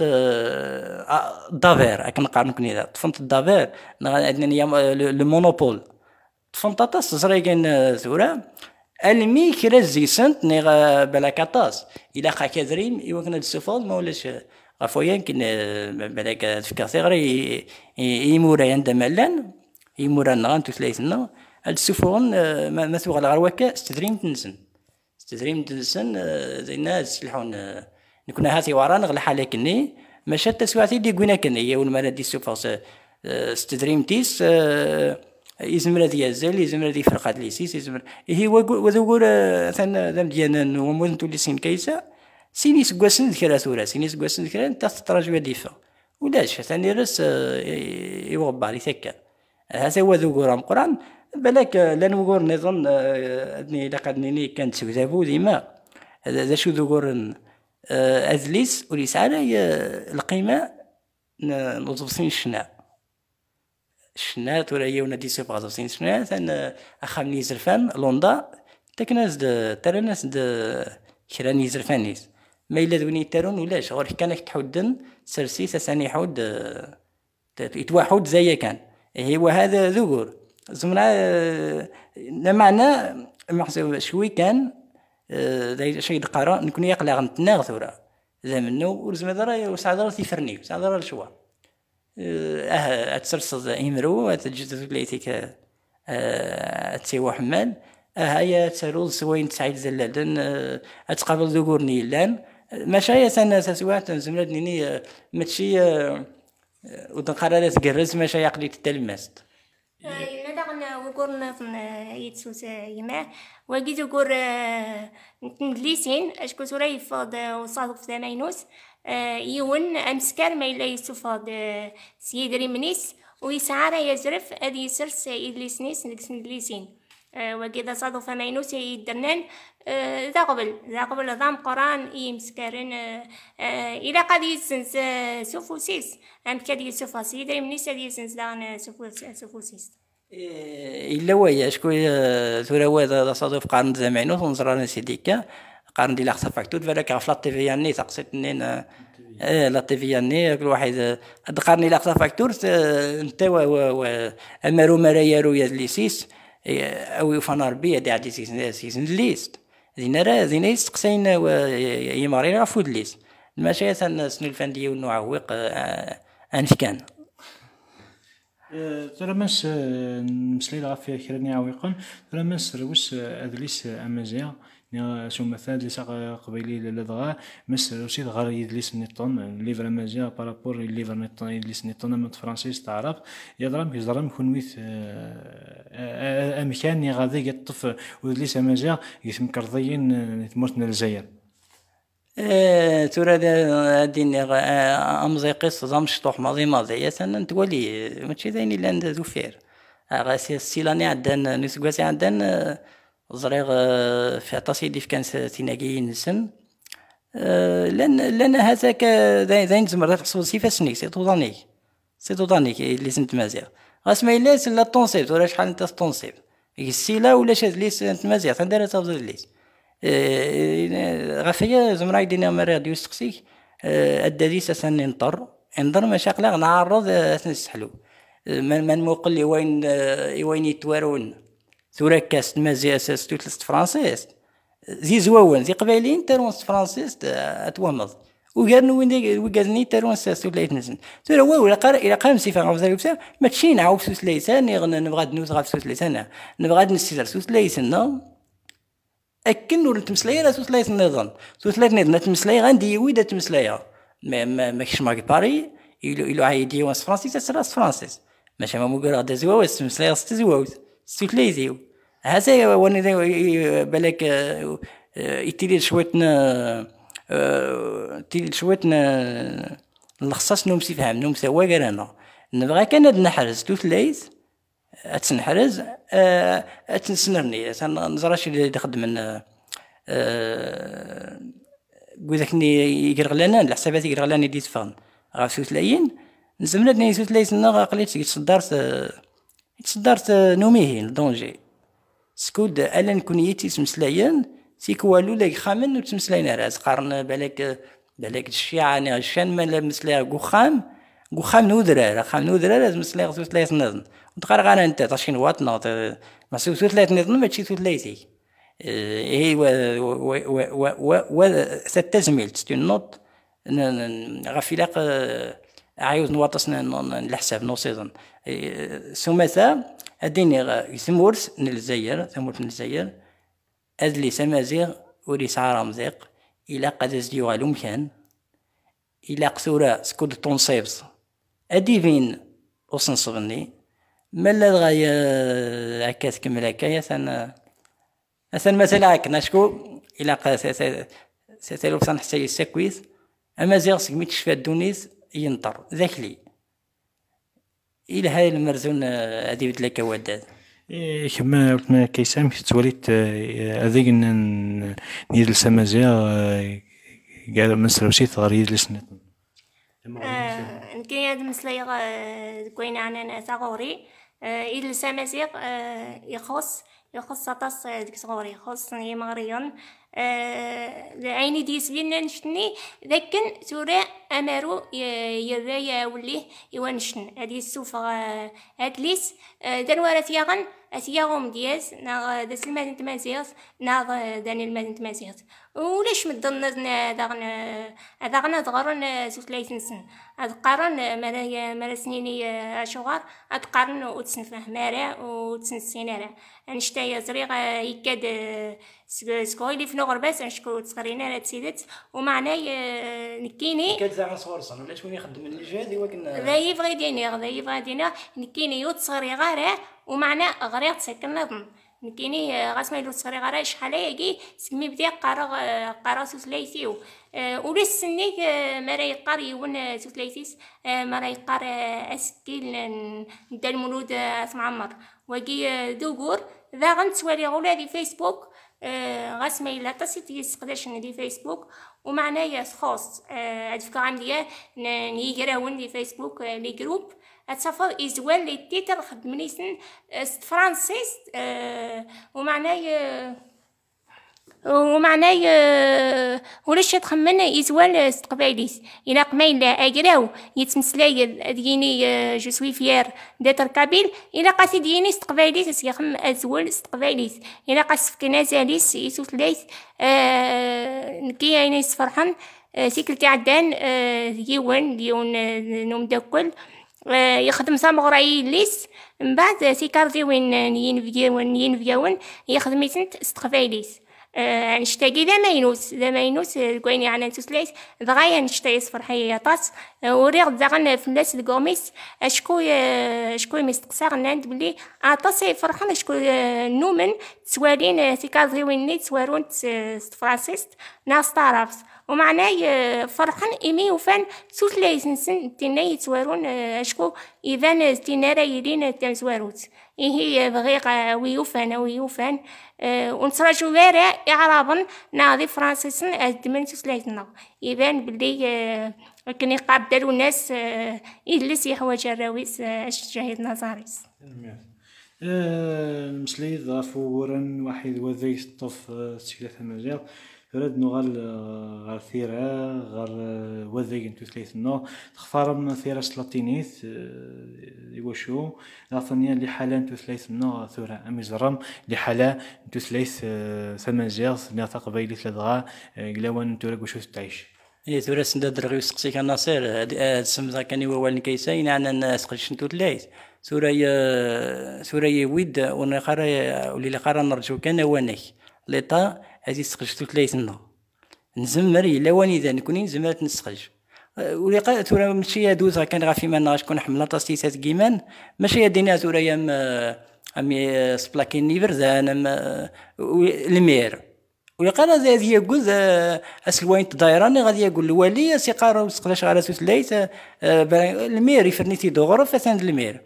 دافير أكن قارن كني ذا طفنت الدافير عندنا لو مونوبول طفنت أتص زريين سورة المي كرزي سنت نيغ بلاكاتاس إلا خا كذريم يوكنا السفال ما ولاش غفويا يمكن بلاك تفكر صغري يمورا عند ملان يمورا نغان تثلاثنا هاد السفون ما ثوغ الغروكا استدريم تنسن استدريم تنسن زي الناس يسلحون نكون هاتي ورانا غل حالة كني ماشا تسواتي دي قوينا كني يا ولما دي السفاس استدريم تيس يزمر هذه يزال يزمر هذه فرقة ليسيس يزمر هي وذوقور ثنا ذم ديانا وموزن تولي سين كيسا سيني سقوسن ذكرى ثورة سيني سقوسن ذكرى انت تتراجع ديفا ولاش ثاني رس يوغب علي ثكا هذا هو ذوقور القرآن بلاك لان وقور نظن ادني لقد نيني كانت سوزابو ديما هذا شو ذوقور ازليس وليس على القيمة نوظفين الشناء شنات ولا يونا دي سوف غازوسين شنات أنا أخامني زرفان لوندا تكناز د ترناس د كرا يزرفانيس ما إلا ذوني يترون ولاش غير كان تحودن سرسيس أساني حود يتواحد زي كان هو هذا ذكور زمرا معنى محسوب شوي كان ذا شيء القراء نكون يقلع نتناغ ثورة ذا منه ورزم ذرا وسعدرا تيفرني وسعدرا الشوا اه اتسرصد إمرو اتجد ليتك اتسيوا حمال اه هي تسروض سوين تسعيد زلالن اتقابل ذكور نيلان ماشايا سنة سوات زمرا دنيني متشي ودنقرا تقرز ماشايا قليل التلمست ندغنا وقرنا في يتسوس يما وجيت وقر نتليسين أشكو سوري فاض وصادق في ثمانوس يون أمسكر ما إلا يسفاض سيد ريمنيس ويسعر يزرف أدي يسرس إدليسنيس نتليسين وجيت صادق في ثمانوس يدرنان ذا قبل ذا قبل ضام قران يمسكرن إلى قد يسنس سوفوسيس أم كاد يسوفا سيد ريمنيس أدي يسنس دان سوفوسيس إلا ويا شكون ثورة واحد صادف قارن زمان ونزرنا سيديكا قارن دي لاخص فاكتور فلك في لا تي في يعني تقصد نين اه لا تي في يعني كل واحد قارن لاخص فاكتور انت و امرو مرايرو يا ليسيس او فنار بي دي عدي سيس ليست زين راه زين يسقسين يمارين عفود ليست الماشي سن سنو الفندي ونعوق انفكان ترى مس مسليل غافيا كرني عويقا ترى مس روس ادليس امازيا شو مثال ليس قبيلي للدغا مس روسي غير يدليس نيطون ليفر امازيا بارابور ليفر نيطون يدليس نيطون من فرنسيس تعرف يضرب يضرب يكون ويث امكان غادي يطف ودليس امازيا يتمكرضيين تمرتنا الجزائر تورا دين امزي قصه زمش طوح ماضي ماضي يا سنه تولي ماشي زين الا ذو فير غاسي السيلاني عندنا نسقاسي عندنا زريغ في عطاسي ديف كان تيناكي نسن لان لان هذاك زين زمر تحصل سيفاسني سي طوطانيك سي طوطانيك اللي سنت مازيغ غاس ما الا لا طونسيب ولا شحال انت طونسيب السيلا ولا شاد لي سنت مازيغ تندير تفضل ليس غافيا زمرا يدينا مرا ديو سقسيك الداديس اسن نطر انظر مشاقلا نعرض نسحلو من من موقل وين وين يتوارون ثورا كاس مازي اساس توتلست فرانسيس زي زواون زي قبايلين ترونس فرانسيس اتومض وقال وين وقالني ترونس سولايت نسن ثورا واو لا قرا الى قام سيفا غاف زايوسا ما تشين عاوف سوس ليسان نبغى نوز غاف سوس ليسان نبغى نسير سوس ليسان أكن ور تمسلاي راه توسلايت النظام توسلايت النظام تمسلاي غندي ويدا تمسلايا ما ما ماكش ماكي باري يلو يلو عايدي واس فرانسيس تسراس فرانسيس ماشي ما موكر غدا زوا واس تمسلاي ستزواوت ستليزيو هذا وني بالك يتيلي شويتنا تيلي شويتنا الخصاص نوم سيفهم نوم سوا قرانا نبغى كان نحرز توسلايت اتنحرز اتنسنرني نزراش اللي يخدم من قولكني يقرغلنا الحسابات يقرغلنا دي تفهم غاف سوتلاين نزمنا دني سوتلايس نغا قليت تصدرت تصدرت نوميه دونجي سكود الا نكون يتي تمسلاين سيكوالو لا خامن وتمسلاين راس قارن بالك بالك الشيعه انا شان ما مسلا قخام قخام نودرا خام نودرا لازم مسلا سوتلايس نظن تقرا انا انت تشين واتنا ما سوت ثلاث نظن ماشي ثلاث ليتي اي و و و و ستزميل تنوض غفلاق عايز نواطسنا الحساب نوصيدن سمثا اديني يسمورس نلزير ثمورس نلزير ادلي سمازيغ ولي سعر مزيق الى قد ازديو على مكان الى قصوره سكود طونسيبس اديفين وصنصبني ملا غاية عكاس كمل هكايا ثان ثان مثلا هكا نشكو الى قا سيتلو صن حتى يسكويس اما زيغ سكميت شفا الدونيس ينطر ذاك لي الى هاي المرزون هادي بدلك وداد إيه كما قلنا كيسام توليت هذيك نيد السمازيا قال مسلو سيت غير يجلس نكين هاد مسلا كوين عنا ثغوري إذا السمازيق يخص يخص طاس ديك صغوري يخص يمغريون عيني دي سبينا نشتني لكن سورة أمرو يرى وليه يوانشن هذه السوفة أتليس دنوارة ثياغن أثياغم دياز نا دس المدن تمازيغ نا داني المدن تمازيغ وليش مدن داغن داغن دغرن سوسلايتن سن أذقارن مرا مرا سنيني أشغار أذقارن وتسن فهمارا وتسن سينارا أنشتاي زريغ يكاد سكويلي في نغر بس أنشكو تسقرينا لا تسيدت ومعناي نكيني كاد زعما صغر صن ولا شكون يخدم الجهاد ولكن ذا يبغي دينيغ ذا يبغي دينيغ نكيني يوت صغري غارة ومعنى غريق سكن نظم نكيني غاسما يلوت صغري غارة شحال يجي سمي بدي قارا قارا سوسلايتيو وليس سنيك مرا يقار يون سوسلايتيس مرا يقار أسكيل نتا المولود اسمع عمر وجي دوغور ذا غنتسوالي غولا دي فيسبوك غاسما يلا تصيت يسقداش دي فيسبوك ومعناه خاص أدفك عندي نيجراون دي فيسبوك لي جروب أتصفى إزوال لي تيتر خدمنيسن ست فرانسيس ومعناه ومعناه وليش تخمن إزوال ست قبايليس إلا قميل أجراو يتمسلاي ديني جو سوي فيير داتر كابيل إلا قاسي ديني ست قبايليس يخم أزوال ست قبايليس إلا قاس فكنا زاليس يسوس ليس نكي يعني فرحان سيكلتي عدان ديون ديون نوم داكل يخدم صامغراي ليس من بعد سيكاردي وين ينفيون ينفيون يخدم يسنت استقبايليس نشتاقي ذا ماينوس ذا ماينوس كويني على نتوسلايس دغايا نشتاقي صفر حي طاس وريغ زغن في الناس الكوميس اشكو اشكو مستقصار ناند بلي عطاسي فرحان اشكو نومن تسوالين سيكاردي وين تسوارون فرانسيست ناس طرف ومعناه فرحان إيمي وفان سوسلايس نسن تناي تسوارون اشكو إذا تنارا يدين تنسواروت هي بغيق ويوفان ويوفان أه ونتراجو غير إعرابا ناضي فرانسيسن أدمن سوسلايتنا يبان بلي أه كان يقابلوا الناس أه يجلس يحوج الراويس الشهيد نظاريس مسلي ضافورا واحد وذي سطف سكلة مجال فرد نغال غير ثيرة غير وذي انتو ثلاثنا تختار من ثيرة سلاطينيث يوشو لاثنيا اللي حالا انتو ثلاثنا ثورة اميزرم اللي حالا انتو ثلاث ثمان جيغ ناتا قبيلي ثلاثة قلاوان انتو راكوشو تعيش هي ثورة سنداد رغيو سقسيك الناصر هاد سمزا كان يوالن كيساين عنا نسقش انتو ثلاث ثورة ثورة ويد ونقرا ولي قرا نرجو كان وانك ليطا هذه سقجتو ثلاثنا نزمر إلا واني إذا نكوني نزمرت نسقج ولي قا ثورة ماشي دوزا كان غافي منا شكون حملة تصيصات كيمان ماشي دينا ثورة يام أمي سبلاكين نيفر زان المير ولي قا هذه يقول أسلوين تدايراني غادي يقول الوالي سيقارا وسقلاش على سوس ليس المير يفرنيتي دغرف فسان المير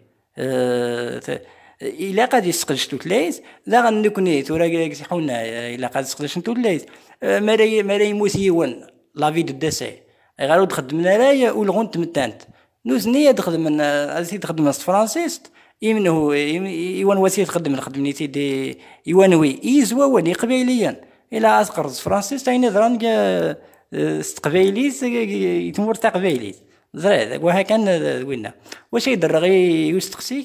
إلا قد يسقلش توتلايز لا غنكوني ثورة يصحونا إلا قد يسقلش توتلايز ماراي ماراي موسيون لافي دو ديسي غير تخدمنا رايا والغون تمتانت نوزنية تخدم من أزي تخدم من فرانسيست يمنه يوان وسيل تخدم الخدمنيتي دي يوانوي يزوا وني قبيليا إلا أسقر فرانسيست عين ذران استقبيليس يتمور تاع قبيليس زراد وهكذا وينا واش يدير غي يستقسيك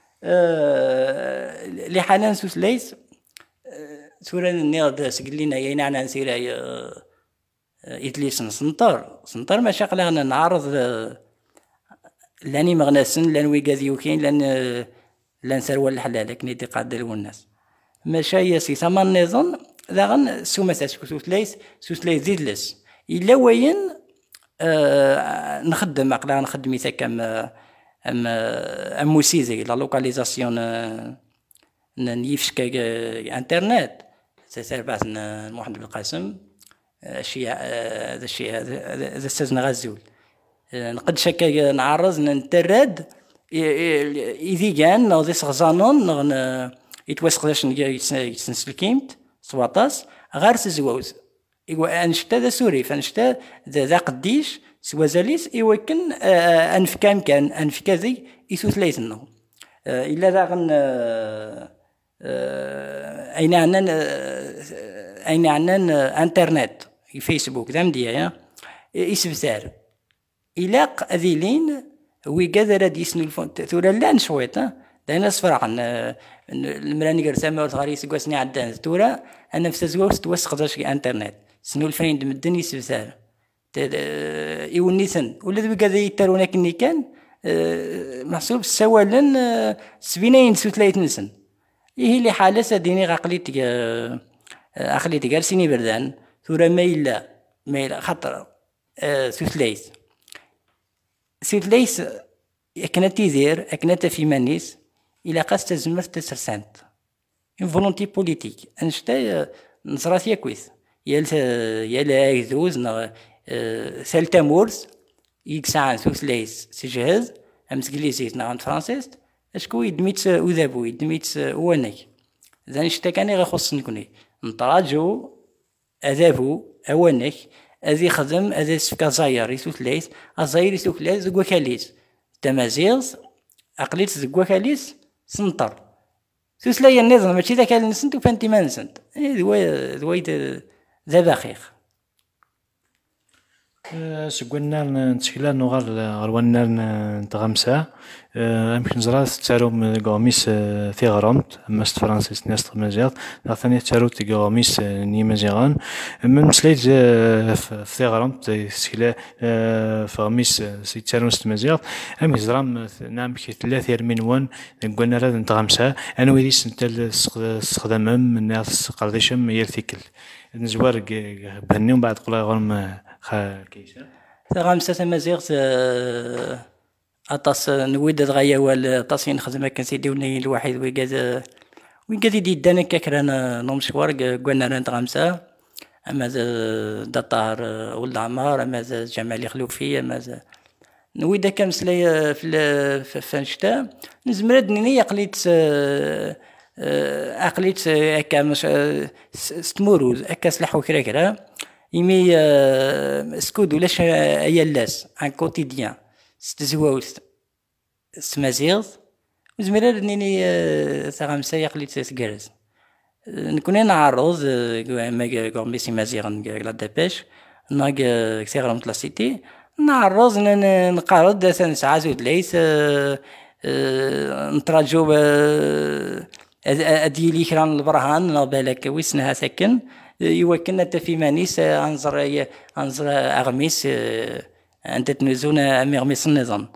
اللي حاليا سوس ليس سورة النيض سقلينا يينا عنا نسير إدليس سنطر سنطر ما شاق لنا نعرض لاني مغناسن لان ويقاذي وكين لان لان سروال الحلال لكن يدي قادر والناس ما شاي سي ثمان نظن ذاغن سوما ساسكو سوس ليس سوس ليس زيدلس إلا وين نخدم أقلا نخدم يتا كم ام ام موسيزي لا لوكاليزاسيون نيفشك انترنت سير بعث محمد بن القاسم شي هذا الشيء هذا استاذنا غزول نقد شكا نعرض نترد اذا كان نوضي سغزانون يتوسقلاش يتسنسلكيمت سواطاس غير سزواوز ايوا انشتا ذا سوري فانشتا ذا قديش سوازاليس يمكن انفكام كان انفكازي يسوس ليسنا الا ذا غن اين عنا أين عندنا انترنت فيسبوك ذا مديا يسبسار إلاق أذيلين ويقدر راد يسنو الفون ثورة لا نشويط دانا صفر عن المراني قرسامة وثغاري سقوسني عدان ثورة أنا في سزوس توسق داش انترنت سنو الفين دمدن يسبسار يونيسن ولا ذوي قاعد يترون كني كان محسوب سوالن سبينين سوتلايت نسن هي اللي حالة سديني عقليتي عقليتي جالسيني بردان ثورة ميلا ميلا خطر سوتلايت سوتلايت كانت تيزير كانت في منيس إلى قاس تزمرت تسرسنت une volonté politique أنشتا نصرات يكويس يال يال أيزوز نا سالتا مورس يكسعن سوسلايس سجهز أمس إنجليزيت نا عند فرنسيس أشكو يدميت وذابو يدميت وانك إذا نشتا كان يخص نكوني نتراجو أذابو أوانك أذي خدم أذي سفكا زاير يسوسلايس أزاير يسوسلايس زقوا كاليس تمازيغز أقليت زقوا كاليس سنطر سوسلايا النظام ماشي ذاك اللي نسنت وفانتي ما نسنت ذوي ذوي ذا باخيخ سقولنا نتشكلا نغار غرونا نتغمسا يمكن زرات تاروم قوميس ثيغرامت اما ست فرانسيس ناس مزيغ ثاني تارو تي قوميس ني مزيغان من مسليت في ثيغرامت تشكلا فغميس سي تارو ست مزيغ ام زرام نعم كي ثلاثه يرمينوان قلنا راه نتغمسا انا ويدي سنتل استخدامهم من ناس قرديشم يرثيكل نزوار بهني ومن بعد قلا غرم خا كيسا غامسة تمازيغ أطاس نويد دغيا والطاسين نخدم كان سيدي وني الواحد ويقاد ويقاد يدي دانا كاكرانا نمشوار قلنا راه غامسة أما دطار ولد عمار أما جمالي خلوفي أما نويد كامسلي في فنشتا نزمرد نيني قليت أقليت هكا مش ستموروز هكا سلاحو كرا كرا يمي سكود ولاش أيالاس عن كوتيديان ستزواوست سمازيغز وزميرار نيني ثغامسا يقليت سكرز نكون نعرض ما قوميسي مازيغن لا داباش ناق كسيغرام تلاسيتي نعرض نقارض سنسعة زود ليس نتراجو أديلي كران البرهان نابالك ويسنها سكن يوكلنا في مانيس أنظر أنظر أغميس أنت تنزون أمي غميس النظام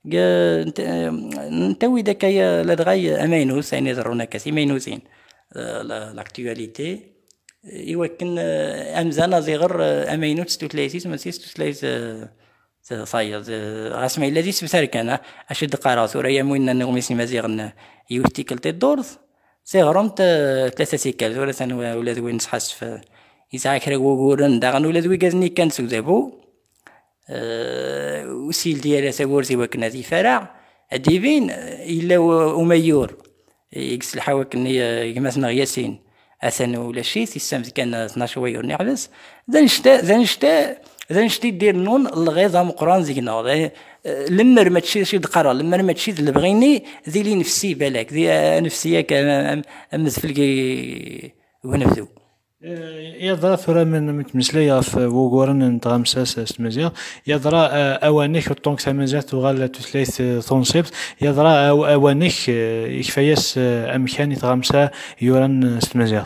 نتوي داك لدغاي أمينوس يعني ضرونا كاسي مينوسين لاكتواليتي يوكل أمزانا زغر أمينوس تتليسيس مسيس تتليس صاير غاسمي الذي سبسار كان أشد قراص وريا موين نغميسي مزيغن يوتيكل تدورز سيغرمت ثلاثة سيكال ولا سنة ولا ذوي نسحس في يسعى كرا وقورن داغن ولا ذوي قازني كان سوزابو أه وسيل ديال ساورزي وكنا ذي فرع أديبين إلا وميور يقص الحواك إني يمسنا ياسين أثن ولا شيء السمس كان اثناش ويور نعبس ذا نشتا ذا نشتا ذا نشتي دير نون الغيظة مقران زينا لمر ما تشي شي دقرا لمر ما تشي اللي بغيني ذي لي نفسي بالك ذي نفسيك امزفلكي ونفذو يضرا ثرا من متمسلية في وقورن نتغمساس استمزيغ يضرا اوانيك الطونك ثمازات تغال تثليث ثونسيبت يضرا اوانيك يكفياس امكان يتغمسا يورن استمزيغ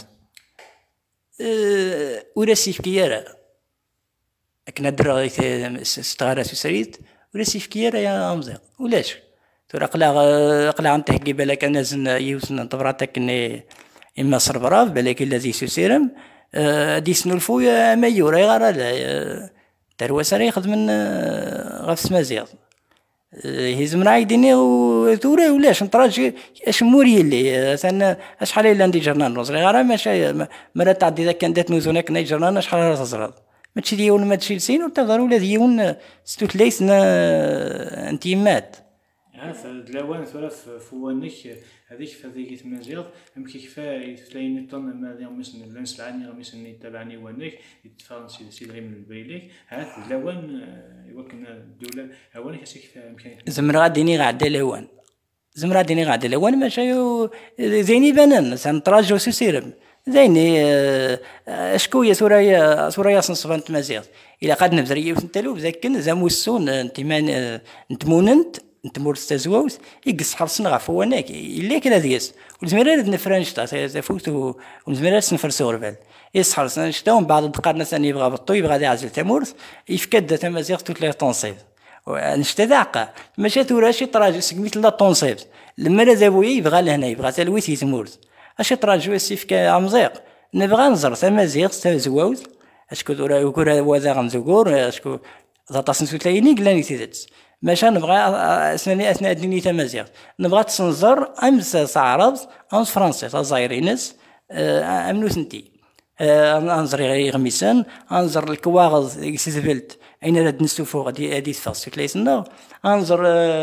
وراسيف كيارا كنا درا ستغارا سوسريت ولا سيف كيرا يا أمزيغ ولاش ترى قلا قلا عم تحكي بالك أنا زن يوسن انتظراتك إني إما صربراف بالك الذي سيرم دي سنولفو يا مايورا يغارا لا تروى سري يخدم من غفس مازيغ هيزم راي ديني وثورة ولاش نتراجع اش موري اللي سن اشحال الا ندي جرنان نوصل غارا ماشي مرة تعدي ذاك كان دات نوزونك ناي جرنان اشحال راه تصرد ماشي ديون ما تشيل سين وتظهر ولا ديون ستوت ليسنا انتيمات عارف دلاوان ثلاث فوانك هذيك فهذيك تمازيغ يمكن كفايه تلاقيني طن ما ديال مثلا لانس العاني مثلا يتابعني وانك يتفرنسي سي غير من البيليك هاد دلاوان يوكلنا الدوله هوانك سي كفايه يمكن زمر غاديني غادا لوان زمر غاديني غادا لوان ماشي زيني بنان سنتراجو سيرم زيني اشكوية سوريا سوريا صنصفنت مزيغ الى قد نبزري وثنتلو زكن زاموسون انتمان نتموننت نتمور تزووز يقص حرصنا غفو هناك اللي كلا ديس والزميرات نفرنش تاع تفوتو والزميرات نفرسو ربال يصحر سنشتاو من بعد الدقار ثاني يبغى بالطو يبغى يعزل تمورث يفكد تمازيغ توت لي طونسيف نشتذاقه ماشي توراشي تراجع سكميت لا طونسيف لما لا زابويا يبغى لهنا يبغى تلويث يتمورث اش تراجعوا السيف كامزيق نبغى نزر تمازيغ تزواوز اشكو دورا وكورا وذا غنزوغور اشكو زاطاس نسوتلايني قلاني تيدت ماشي نبغى اثناء اثناء ديني تمازيغ نبغى تسنزر امس صعرب امس فرنسي تزايرينس امنو سنتي انظر غميسان انظر الكواغز يسفلت اين راد نسوفو غادي غادي تفاس تليسنا انظر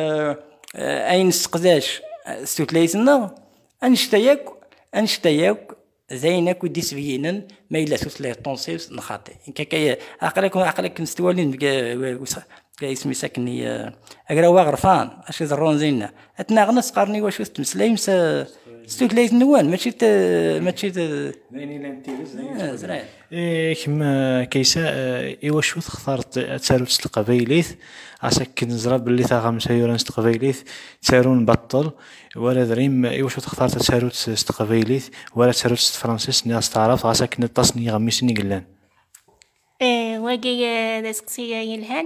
اين سقداش ستليسنا انشتياك انشتياك زينك ودي سفينا ما الا سوتلي طونسيس نخاطي كاكا عقلك عقلك نستوالين اسمي ساكني اقرا غرفان اش زرون زينا اتناغنا سقرني واش تمسلايم ستوكليت نوان ماشي ت... ماشي ت... زيني لانتيريز اه زراير كيما كيسا ايوا شو اختارت تاروت القبايليت عساك نزرا باللي تا خمسة يوران القبايليت تارون بطل ولا دريم ايوا شو اختارت تاروت القبايليت ولا تاروت فرانسيس ناس تعرف عساك نطاسني غميسني قلان اه واقي داسكسي يلهان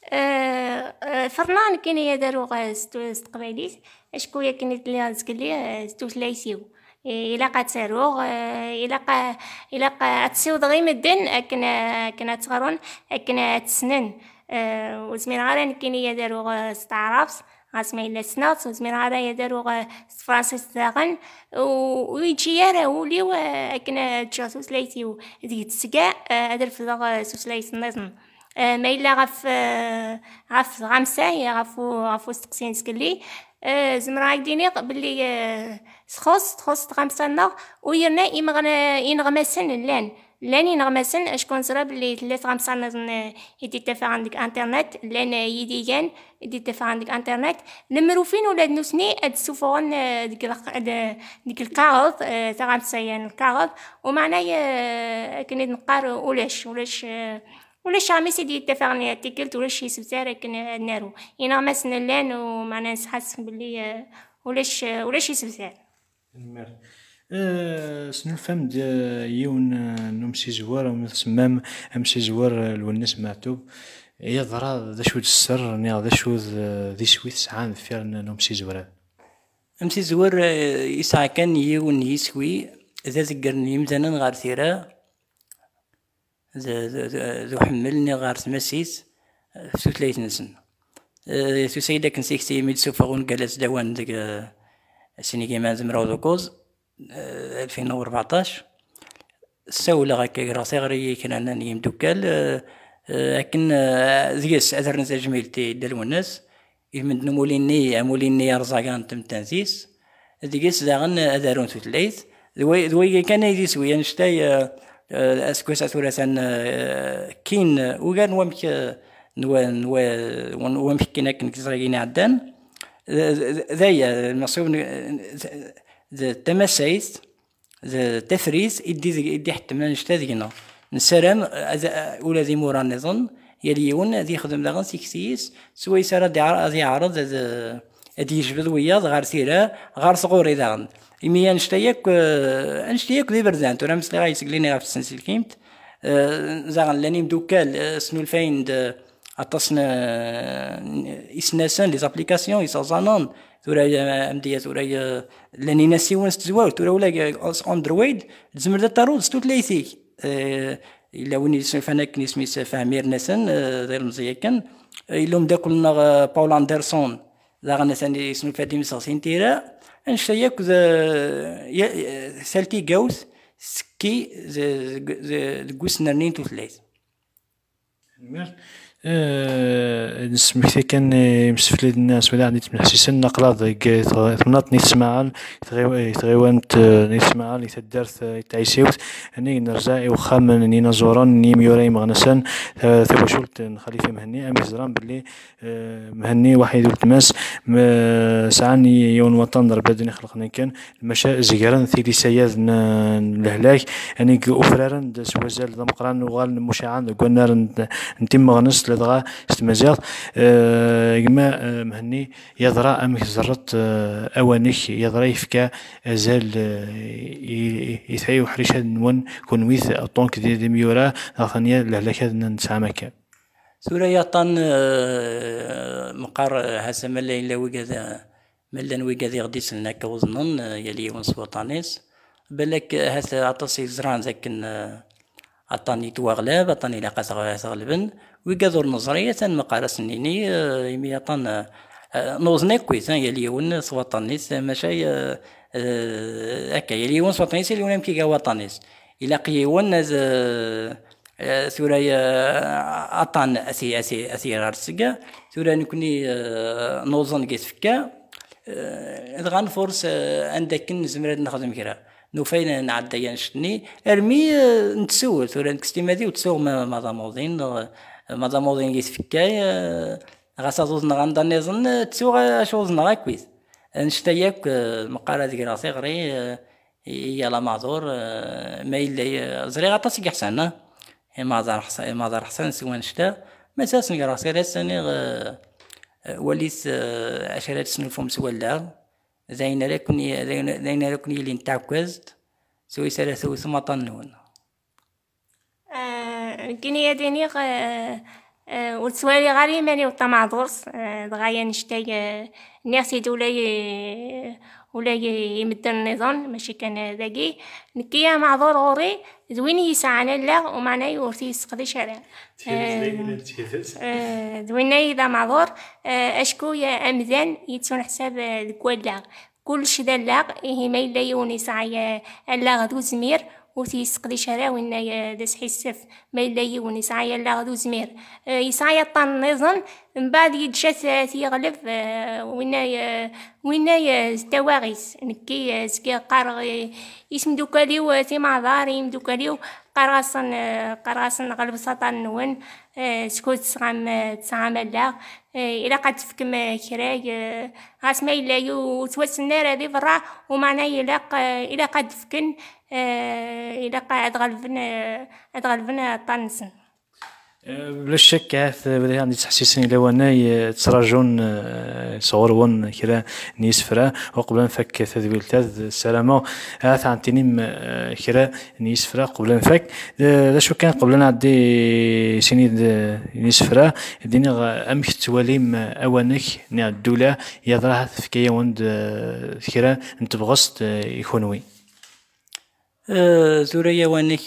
أه فرنان كاين يدارو ست قبايليت اشكويا كاين اللي زكلي ستو ثلاثيو الا قا تساروغ الا قا الا قا تسيو دغيا مدن اكن كنا تصغرون اكن تسنن وزمير غارن كاين يدارو ست عرابس غاسمي لا سنات وزمير غارا يدارو فرانسيس تاغن ويجي يرا وليو اكن تشاسو ثلاثيو ديك تسكا ادر في دغ سوسلايس النظم ما إلا غف غف غمسة غفو غفو استقسين سكلي زمرا يديني باللي سخص تخص غمسة نغ ويرنا يمغنا ينغمسن لان لان ينغمسن اشكون زرا باللي ثلاث غمسة نظن يدي تفا عندك انترنت لان يديان يدي تفا عندك انترنت المروفين ولاد نوسني اد سوفون ديك ديك الكارض تاع غمسة يعني الكارض ومعناها كني نقار ولاش ولاش ولا شامي سيدي يتفقني تيكلت ولا شي سبتار كنا نارو ينا مسنا لان ومعنا نحس باللي ولاش ولا شي سبتار مير أه سنو فهم يون نمشي زوار ومسمام امشي زوار الونس معتوب هي ضرا ذا شو السر نيا ذا شو ذي شويت ساعه فير نمشي زوار امشي زوار يسعى كان يون يسوي ذا زقرني مزانا غار ثيرا ذو حملني غار تمسيس في ثلاث نسن تو سيدا كنسيكتي ميد سوفاغون قالت دوان ديك السيني كيما زمراو دوكوز ألفين وأربعطاش ساولا غاكا راسي غري كان انني مدوكال لكن زيس اثر نتاج ميلتي دالو الناس من موليني موليني رزاقان تم تنسيس ديكيس داغن ادارون في ثلاث ذوي ذوي كان يدي سويا نشتاي اسكوس ثلاثا كين وكان ومك نوا نوا ومك كنا كنكزريين عدان ذايا المصوب التماسيس التفريز يدي يدي حتى ما نشتاذينا نسرم ولا ذي مورا نظن يليون ذي يخدم داغن سيكسيس سوي سرا ذي عرض ذي يجبد وياض غار ثيرا غار صغوري داغن إمي نشتيك نشتيك ذي بردان ترى مثل غاي سقليني غاف السنسيل كيمت زاغن لاني مدوكال سنو الفين عطسنا إسناسان لي زابليكاسيون يسازانون ثورا أمدية ثورا لاني ناسيون ستزواو ثورا ولا أندرويد تزمر ذا تارود ستوت ليثيك إلا وين فاناك نسميس فامير ناسن غير مزيكن إلا مداكلنا باول أندرسون زاغن ثاني اسمو فادي مساسين تيرا نشتيك ذا سالتي جوث سكي ذا ذا جوس نرنين توثلاث. مير نسمح كان مسفل الناس ولا عندي تمحسسن نقلاض ثمنات نسمعال تغيوانت نسمعال يتدرث تعيسيوت اني نرجع وخامن اني نزوران ني ميوري مغنسان ثم شلت نخلي في مهني امي زران باللي مهني واحد التماس سعني يون وطن ربنا خلقنا كان المشا زيران ثيدي سياد الهلاك اني افرارن سوازال ضمقران وغال مشاعان قلنا نتم مغنس لدغا استمازيغ كما مهني يضرا ام زرت اوانيك يضرا يفكا ازال يثعي وحريش هاد نون كون ويث الطونك دي دي ميورا ثانيه لهلاك هاد نتسامك سورة يطان مقار هسا ملا إلا ويقاذا ملا ويقاذا غدي سلنا كوزنن يلي ونس وطانيس بالك هسا عطاسي زران ذاك عطاني تواغلاب عطاني لاقاس غلبن ويقاذور نظرية مقار سنيني يمي عطان نوزني كويس يلي ونس وطانيس ماشي هكا يلي ونس وطانيس يلي ونام كيكا وطانيس إلا قي ونز ثوريا عطان أسي أسي أسي رارسكا ثوريا نكوني نوزن قيس فكا إذا فرص عندك نزمرد نخدم كرا نوفينا نعدى ينشتني أرمي نتسول ثوريا نكستيمادي وتسول ما ما ضموضين ما ضموضين قيس فكا غاسازوز نغندا نظن تسول شوز نغا كويس نشتياك مقالة ذيك راسي غري يلا معذور ما إلا زري غطاسي كحسنا ما دار حسن ما دار حسن سوى نشتا ما ساس نقرا سير سني وليس عشرات سنين فم سوى لا زين لكني زين لكني اللي نتعكزت سوي ثلاثة وثم طنون كني يديني وتسوالي غاري ماني وطماطورس دغايا نشتاي ناسي دولاي ولا يمد النظام ماشي كان ذاكي نكيا معذور غوري زويني يسعنا لا ومعناه يورثي يسقدي شارع زويني إذا معذور أشكو يا أمذان يتسون حساب الكوالا كل شي ذا لاغ إيه ما إلا يوني سعي اللاغ ذو زمير وثي يسقدي شارع وإنا داس حسف ما إلا يوني سعي اللاغ ذو زمير يسعي طن نظام من بعد يتشاث يغلب وإنا وإنا تواغيس نكي سكي قارغ اسم دوكاليو تي معذاري دوكاليو قراصن قراصن غلب سطان نون سكوت تسعام تسعام لا إلا قد تفكم كراي غاسما إلا يو توسنا هذي فرا ومعناه إلا إلا قد تفكن إلا قد غلبنا غلبنا طنسن بلا شك هاث بدا عندي تحسيسني إلا وانا تراجون صغرون كرا نيسفرا وقبل نفك تذويل تاذ السلامة هاث عندي كرا نيسفرا قبل نفك لا شو كان قبل نعدي سنيد نيسفرا ديني أمك تواليم أوانك نع الدولة يضرها في كيا وند كرا نتبغست يخونوي زوريا وانك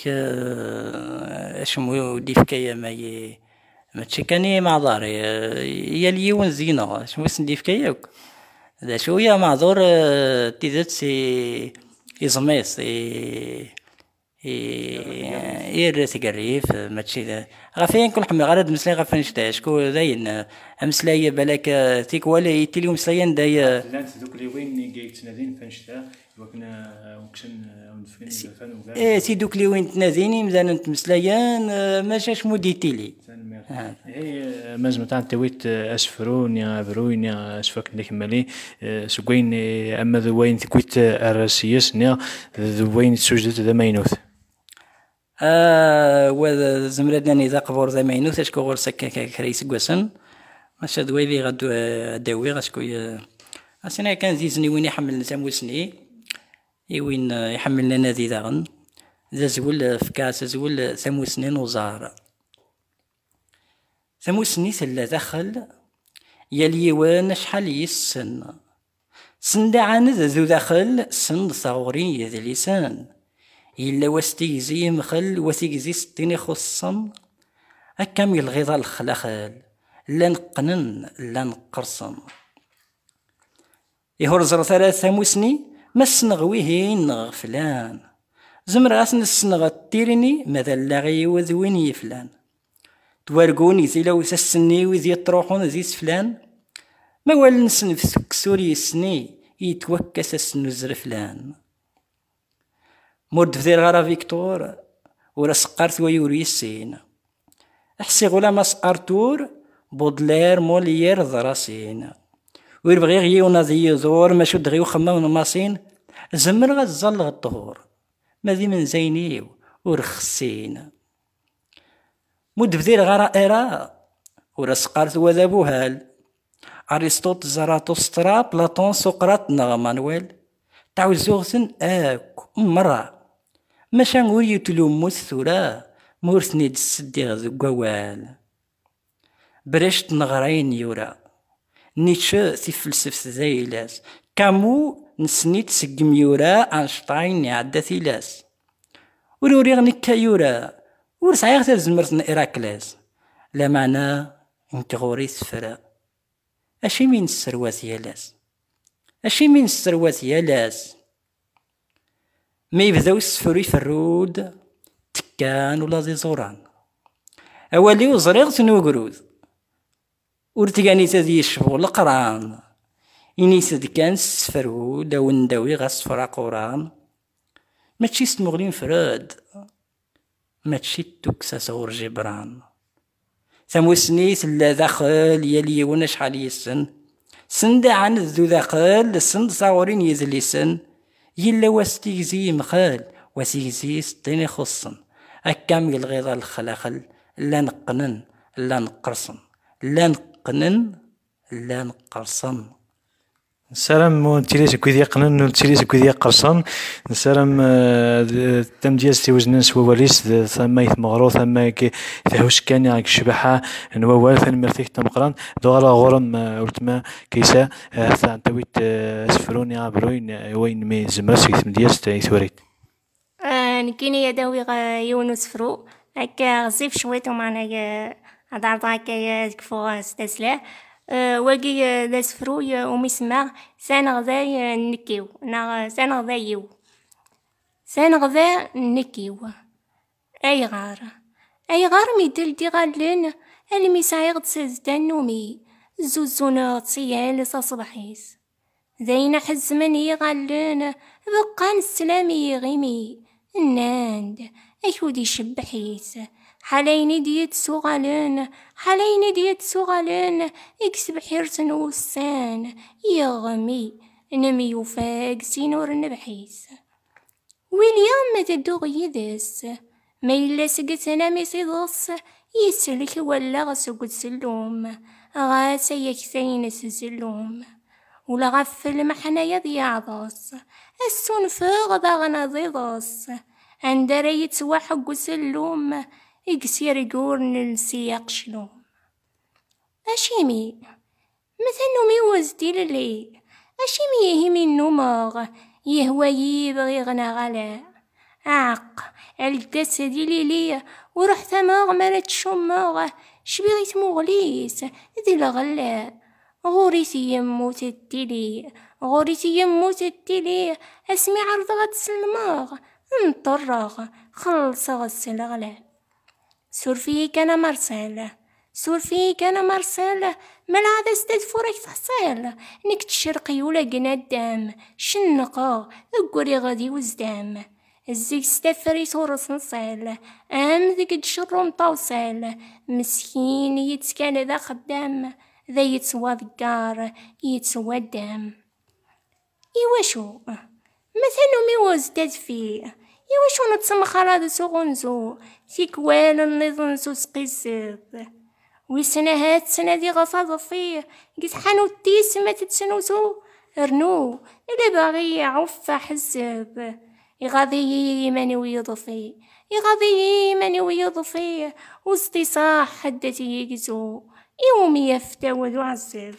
اشمو ديفكايا ما ي ما تشكاني مع داري يا اليوم زينه شنو اسم ديفكايا ذا شويه معذور تيزت سي يزميس اي اي راسي قريف ماشي غافين كل حمي غرد مسلاي غافين شتا شكو زين امسلاي بالك تيك ولا يتليو مسلايين داي دوك لي وين جايت نادين فنشتا وكنا وكشن ونفين فن ايه سي دوك لي وين تناديني مزال نتمسلايان ماشاش موديتيلي هي مازم تاع تويت اسفرون يا بروين يا اسفك لك مالي سوين اما ذوين تكويت الراسيس نيا ذوين تسوجد ذا ماينوث اه و زمردني ذا قبور ذا ماينوث اشكو غور سكا كريس كوسن ماشا دويلي غدو داوي غاشكو اسنا كان زيزني وين يحمل ساموسني اي وين يحمل لنا ذي داغن ذا زول في كاس زول ساموسني وزار ثموسني ثلا دخل يليوان شحال يسن سن دعان ذو دخل سن صغوري ذا لسان إلا واستيزي مخل وثيزي ستيني خصن أكام يلغيظ الخلخل لا نقنن لا نقرصن يهرزر ثلاث ثموسني ما سنغويه نغفلان زمر أسن السنغ التيرني ماذا لاغي وذوين يفلان توارقوني زي لو سسني وذي تروحون زي سفلان ما وال نسن في سكسوري سني يتوكس السنوزر فلان مورد في غارة فيكتور ورا سقارت ويوري السين احسي غولا ماس ارتور بودلير موليير ذراسين ويبغي غيونا ذي ذور ما شد غيو خمام ماسين زمر غزال الطهور ما ذي من زينيو ورخسين مود بذير غارة إيرا ورا سقارت وذا بوهال أرسطوط زراتوسترا بلاطون سقراط نغ مانويل تعوزوغتن آك مرة ماشا نقول يتلوموت ثورا مورثني دسدي ذو قوال برشت نغرين يورا نيتشه في فلسفة ذيلاس كامو نسنيت سقم يورا أنشطاين يعدى ثلاث وروريغ نكا يورا ورسعيغ تزمرتنا إراكلاس لا معنى انت غوري سفرا أشي من السروات يالاس أشي من السروات يالاس ما يبداو السفري فرود تكان ولا زي زوران أولي وزريغ تنوغرود ورتقاني تذي الشفو القران إني سد كان السفرود لو نداوي غصفرا قران ماشي سمغلين فراد ماشي توكسا صور جبران ثموسني ثلا داخل يلي ونا شحال يسن سند عن ذو داخل سند صاورين يزليسن يلا واستيزي مخال وسيزي ستيني خصن أكام الغيظة الخلاخل لا نقنن لا نقرصن لا نقنن لا نقرصن نسلام نتيليس كويديا قنن نتيليس كويديا قرصان نسلام تم دياز تيوزنن سواليس ثم يثمغرو ثم كي فيهوش كان ياك الشبحة نوال ثم مرتيك تمقران دوغالا غورم ولتما كيسا ثان تويت سفروني عبروين وين مي زمرسي ثم دياز تيثوريت نكيني يداوي يونو سفرو هكا غزيف شويتو معنا هدار هكا كفو ستسلا واقي ذا سفرو ومي سما سانغذا نكيو نا سانغذا يو سانغذا نكيو اي غار اي غار ميدل دي غالين اللي ميسايغ تسازدان نومي زوزونا تصيال صباحيس ذاين حزمني غالين بقان السلامي غيمي الناند ايودي شبحيس حاليني ديت سوغالين حاليني ديت سوغالين اكسب حيرتن وسان يغمي نمي وفاق سينور نبحيس ويليام ما تدوغ يدس ما يلا سقت نامي سيضص يسلك ولا غسوق السلوم غاسا يكثين سلوم ولا غفل محنا يضي عضص السون فوق ضغنا ضيضص عند ريت وحق سلوم يقسير يقورن السياق شلوم أشيمي مثل نومي وزدي للي أشيمي يهمي النماغ يهوى يبغي غنا غلا عق الجسدي لي ورحت ماغ مرت شماغ شبيغيت مغليس ذي الغلا غوريتي يموت التلي غوريتي يموت التلي اسمي عرض غتسلماغ انطرغ خلص غسل غلا سور فيك انا مرسل سور فيك انا مرسل ملعب استد فورك تحصيل نك تشرقي ولا قندام شنقا اقوري غادي وزدام الزيك ستفري صورس نصيل ام ذيك تشرم توصيل مسكين يتسكان ذا خدام ذا يتسوى ذكار يتسوى الدم إيواشو مثلا مي وزداد فيه إيواشو نتسمخر هذا سوغنزو تيكوال النظنزو سقيسيب ويسنا هاد سنة دي غفاض فيه قلت حانو تيس ما تتسنوزو رنو إلا باغي يعوف حزب يغاضي ماني ويضفي يغاضي ماني ويضفي وسطي صاح حدتي يقزو يومي يفتاود وعزب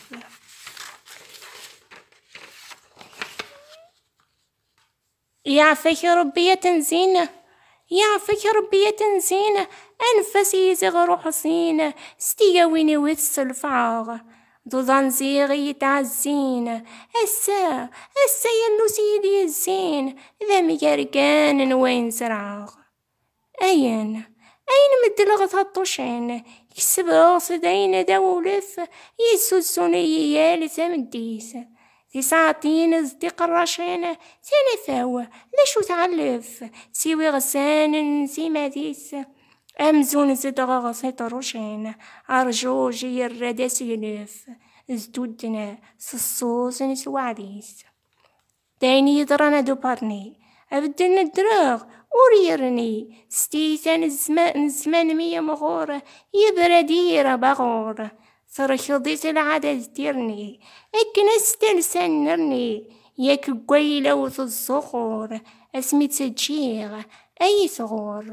يعفك ربي يا تنزينة يعفك ربي يا تنزينة أنفسي يزغ حسينة ستياويني ويتسل فعاغ ضوضان زيغي يتعزين أسا أسا يلو سيدي الزين ذا ميقارقان وين زرعاغ أين أين مدلغت هالطوشين كسب صدين دولف يسوسوني يال سمديس في ساعتين صديق الرشين سنفاو لشو تعلف سيوي غسان سيماديس أمزون زدغ غسيط روشين أرجو جي الردى سيلف زدودنا سصوص نسوعديس دايني يدرنا دوبارني أبدل الدراغ وريرني ستيسان الزمان الزمان مية مغورة يبردير بغور صرخ ضيس العدد ديرني اكنستل سنرني ياك قويلة وث الصخور اسمي تسجيغ اي صغور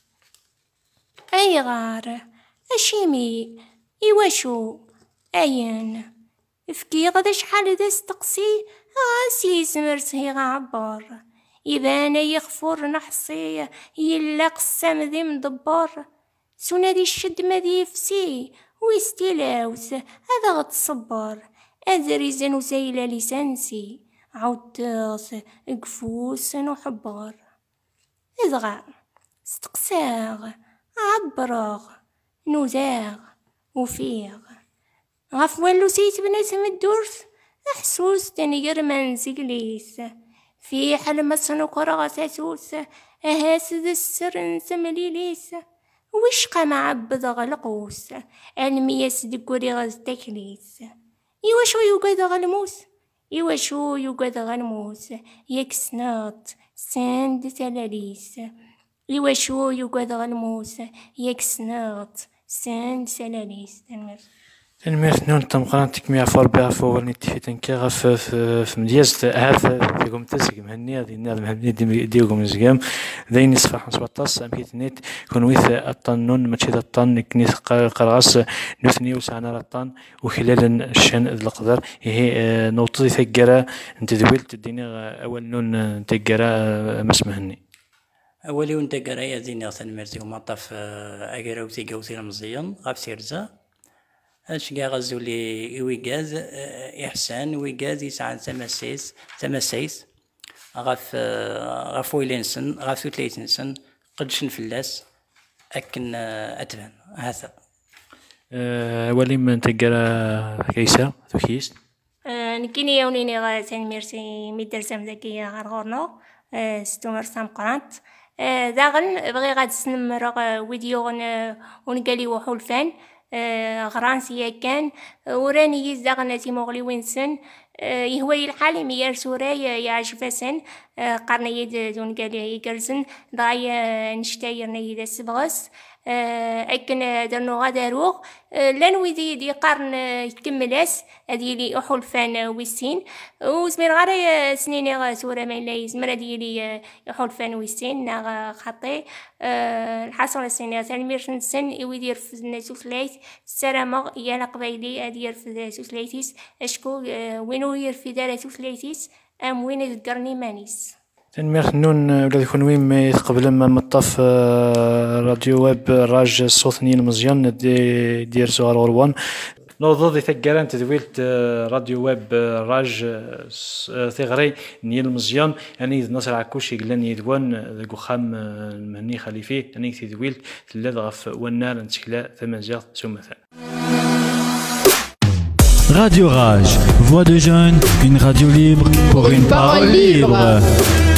اي غار اشيمي ايواشو اين فكي غدا شحال دا استقسي غاسي سمرسي غعبر يبان يغفر نحصي يلا قسام ذي مدبر سونا دي الشد مذي يفسي ويستيلاوس هذا غتصبر أذريزن وسيلة لسانسي عوداس قفوس وحبار إذغا استقساغ عبراغ نوزاغ وفيغ غف ولو سيت بنسم الدرس أحسوس تنير منزقليس في حلم الصنوكر غساسوس أهاس ذا السر نسمليليس وش قام عبد غلقوس المياس دكوري غاز تكليس يواشو يوقاد غلموس يواشو يوقاد غلموس يكسناط ساند سلاليس يواشو يوقاد غلموس يكسناط ساند سلاليس. الميرت نون تمقران تكمية فور بيعرف هو نتفي تنكيغ في في في مدياز هذا فيكم تزقم هني هذه نادم هني ديوكم زقام ذين صفح سبعطاس أمكيت نت كون ويث الطنون ماشي الطن كنيث قرغاس نثني وسعنا الطن وخلال الشن القدر هي نوطي ثقرة انت ذويلت الدنيا أول نون تقرا مسمهني أولي ونتقرا يا زين غسان ميرتي ومطاف أقرا وثيقا وثيرا مزيان غاف سيرزا اش كاع غزولي ويغاز احسان ويغاز يسعى تماسيس تماسيس غاف غاف ويلينسن غاف ثلاثينسن قدشن فلاس اكن اتبان هذا أه ولي من تقرا كيسا ثوكيس أه نكيني يونيني غاسين ميرسي ميدرسم ذكية غرغورنو أه ستو مرسام قرانت أه داغن بغي غاد سنمر ويديو ونقالي وحول فان غرانسيا كان وراني يزدغ ناسي مغلي وينسن يهوي الحالي ميار سورايا يعجبسن قرنا يد دون قالي يقرزن ضايا نشتاير نيد السبغس اكن درنو غادا روغ لان ويدي دي قرن يكملاس هادي لي احول فان ويسين وزمير غاري سنيني غا سورة ما لا يزمر هادي لي احول فان ويسين نا خطي الحصر السنة سالمير نسن ويدير في سوسلايت السلامة يالا قبايلي هادي في سوسلايتيس اشكو وينو يرفي دار سوسلايتيس ام وين يذكرني مانيس تنمير نون ولا يكون وين يتقبل ما مطاف راديو ويب راج الصوت نيل مزيان دي دير صغار غروان نوض ذي ثقران تدويلت راديو ويب راج ثغري نيل مزيان يعني نصر عكوشي قلن يدوان ذو خام المهني خليفي يعني تدويلت ثلاث غف والنار نتكلا ثمان زيغ سمثا. Radio Rage, voix de jeunes, une radio libre pour une parole libre.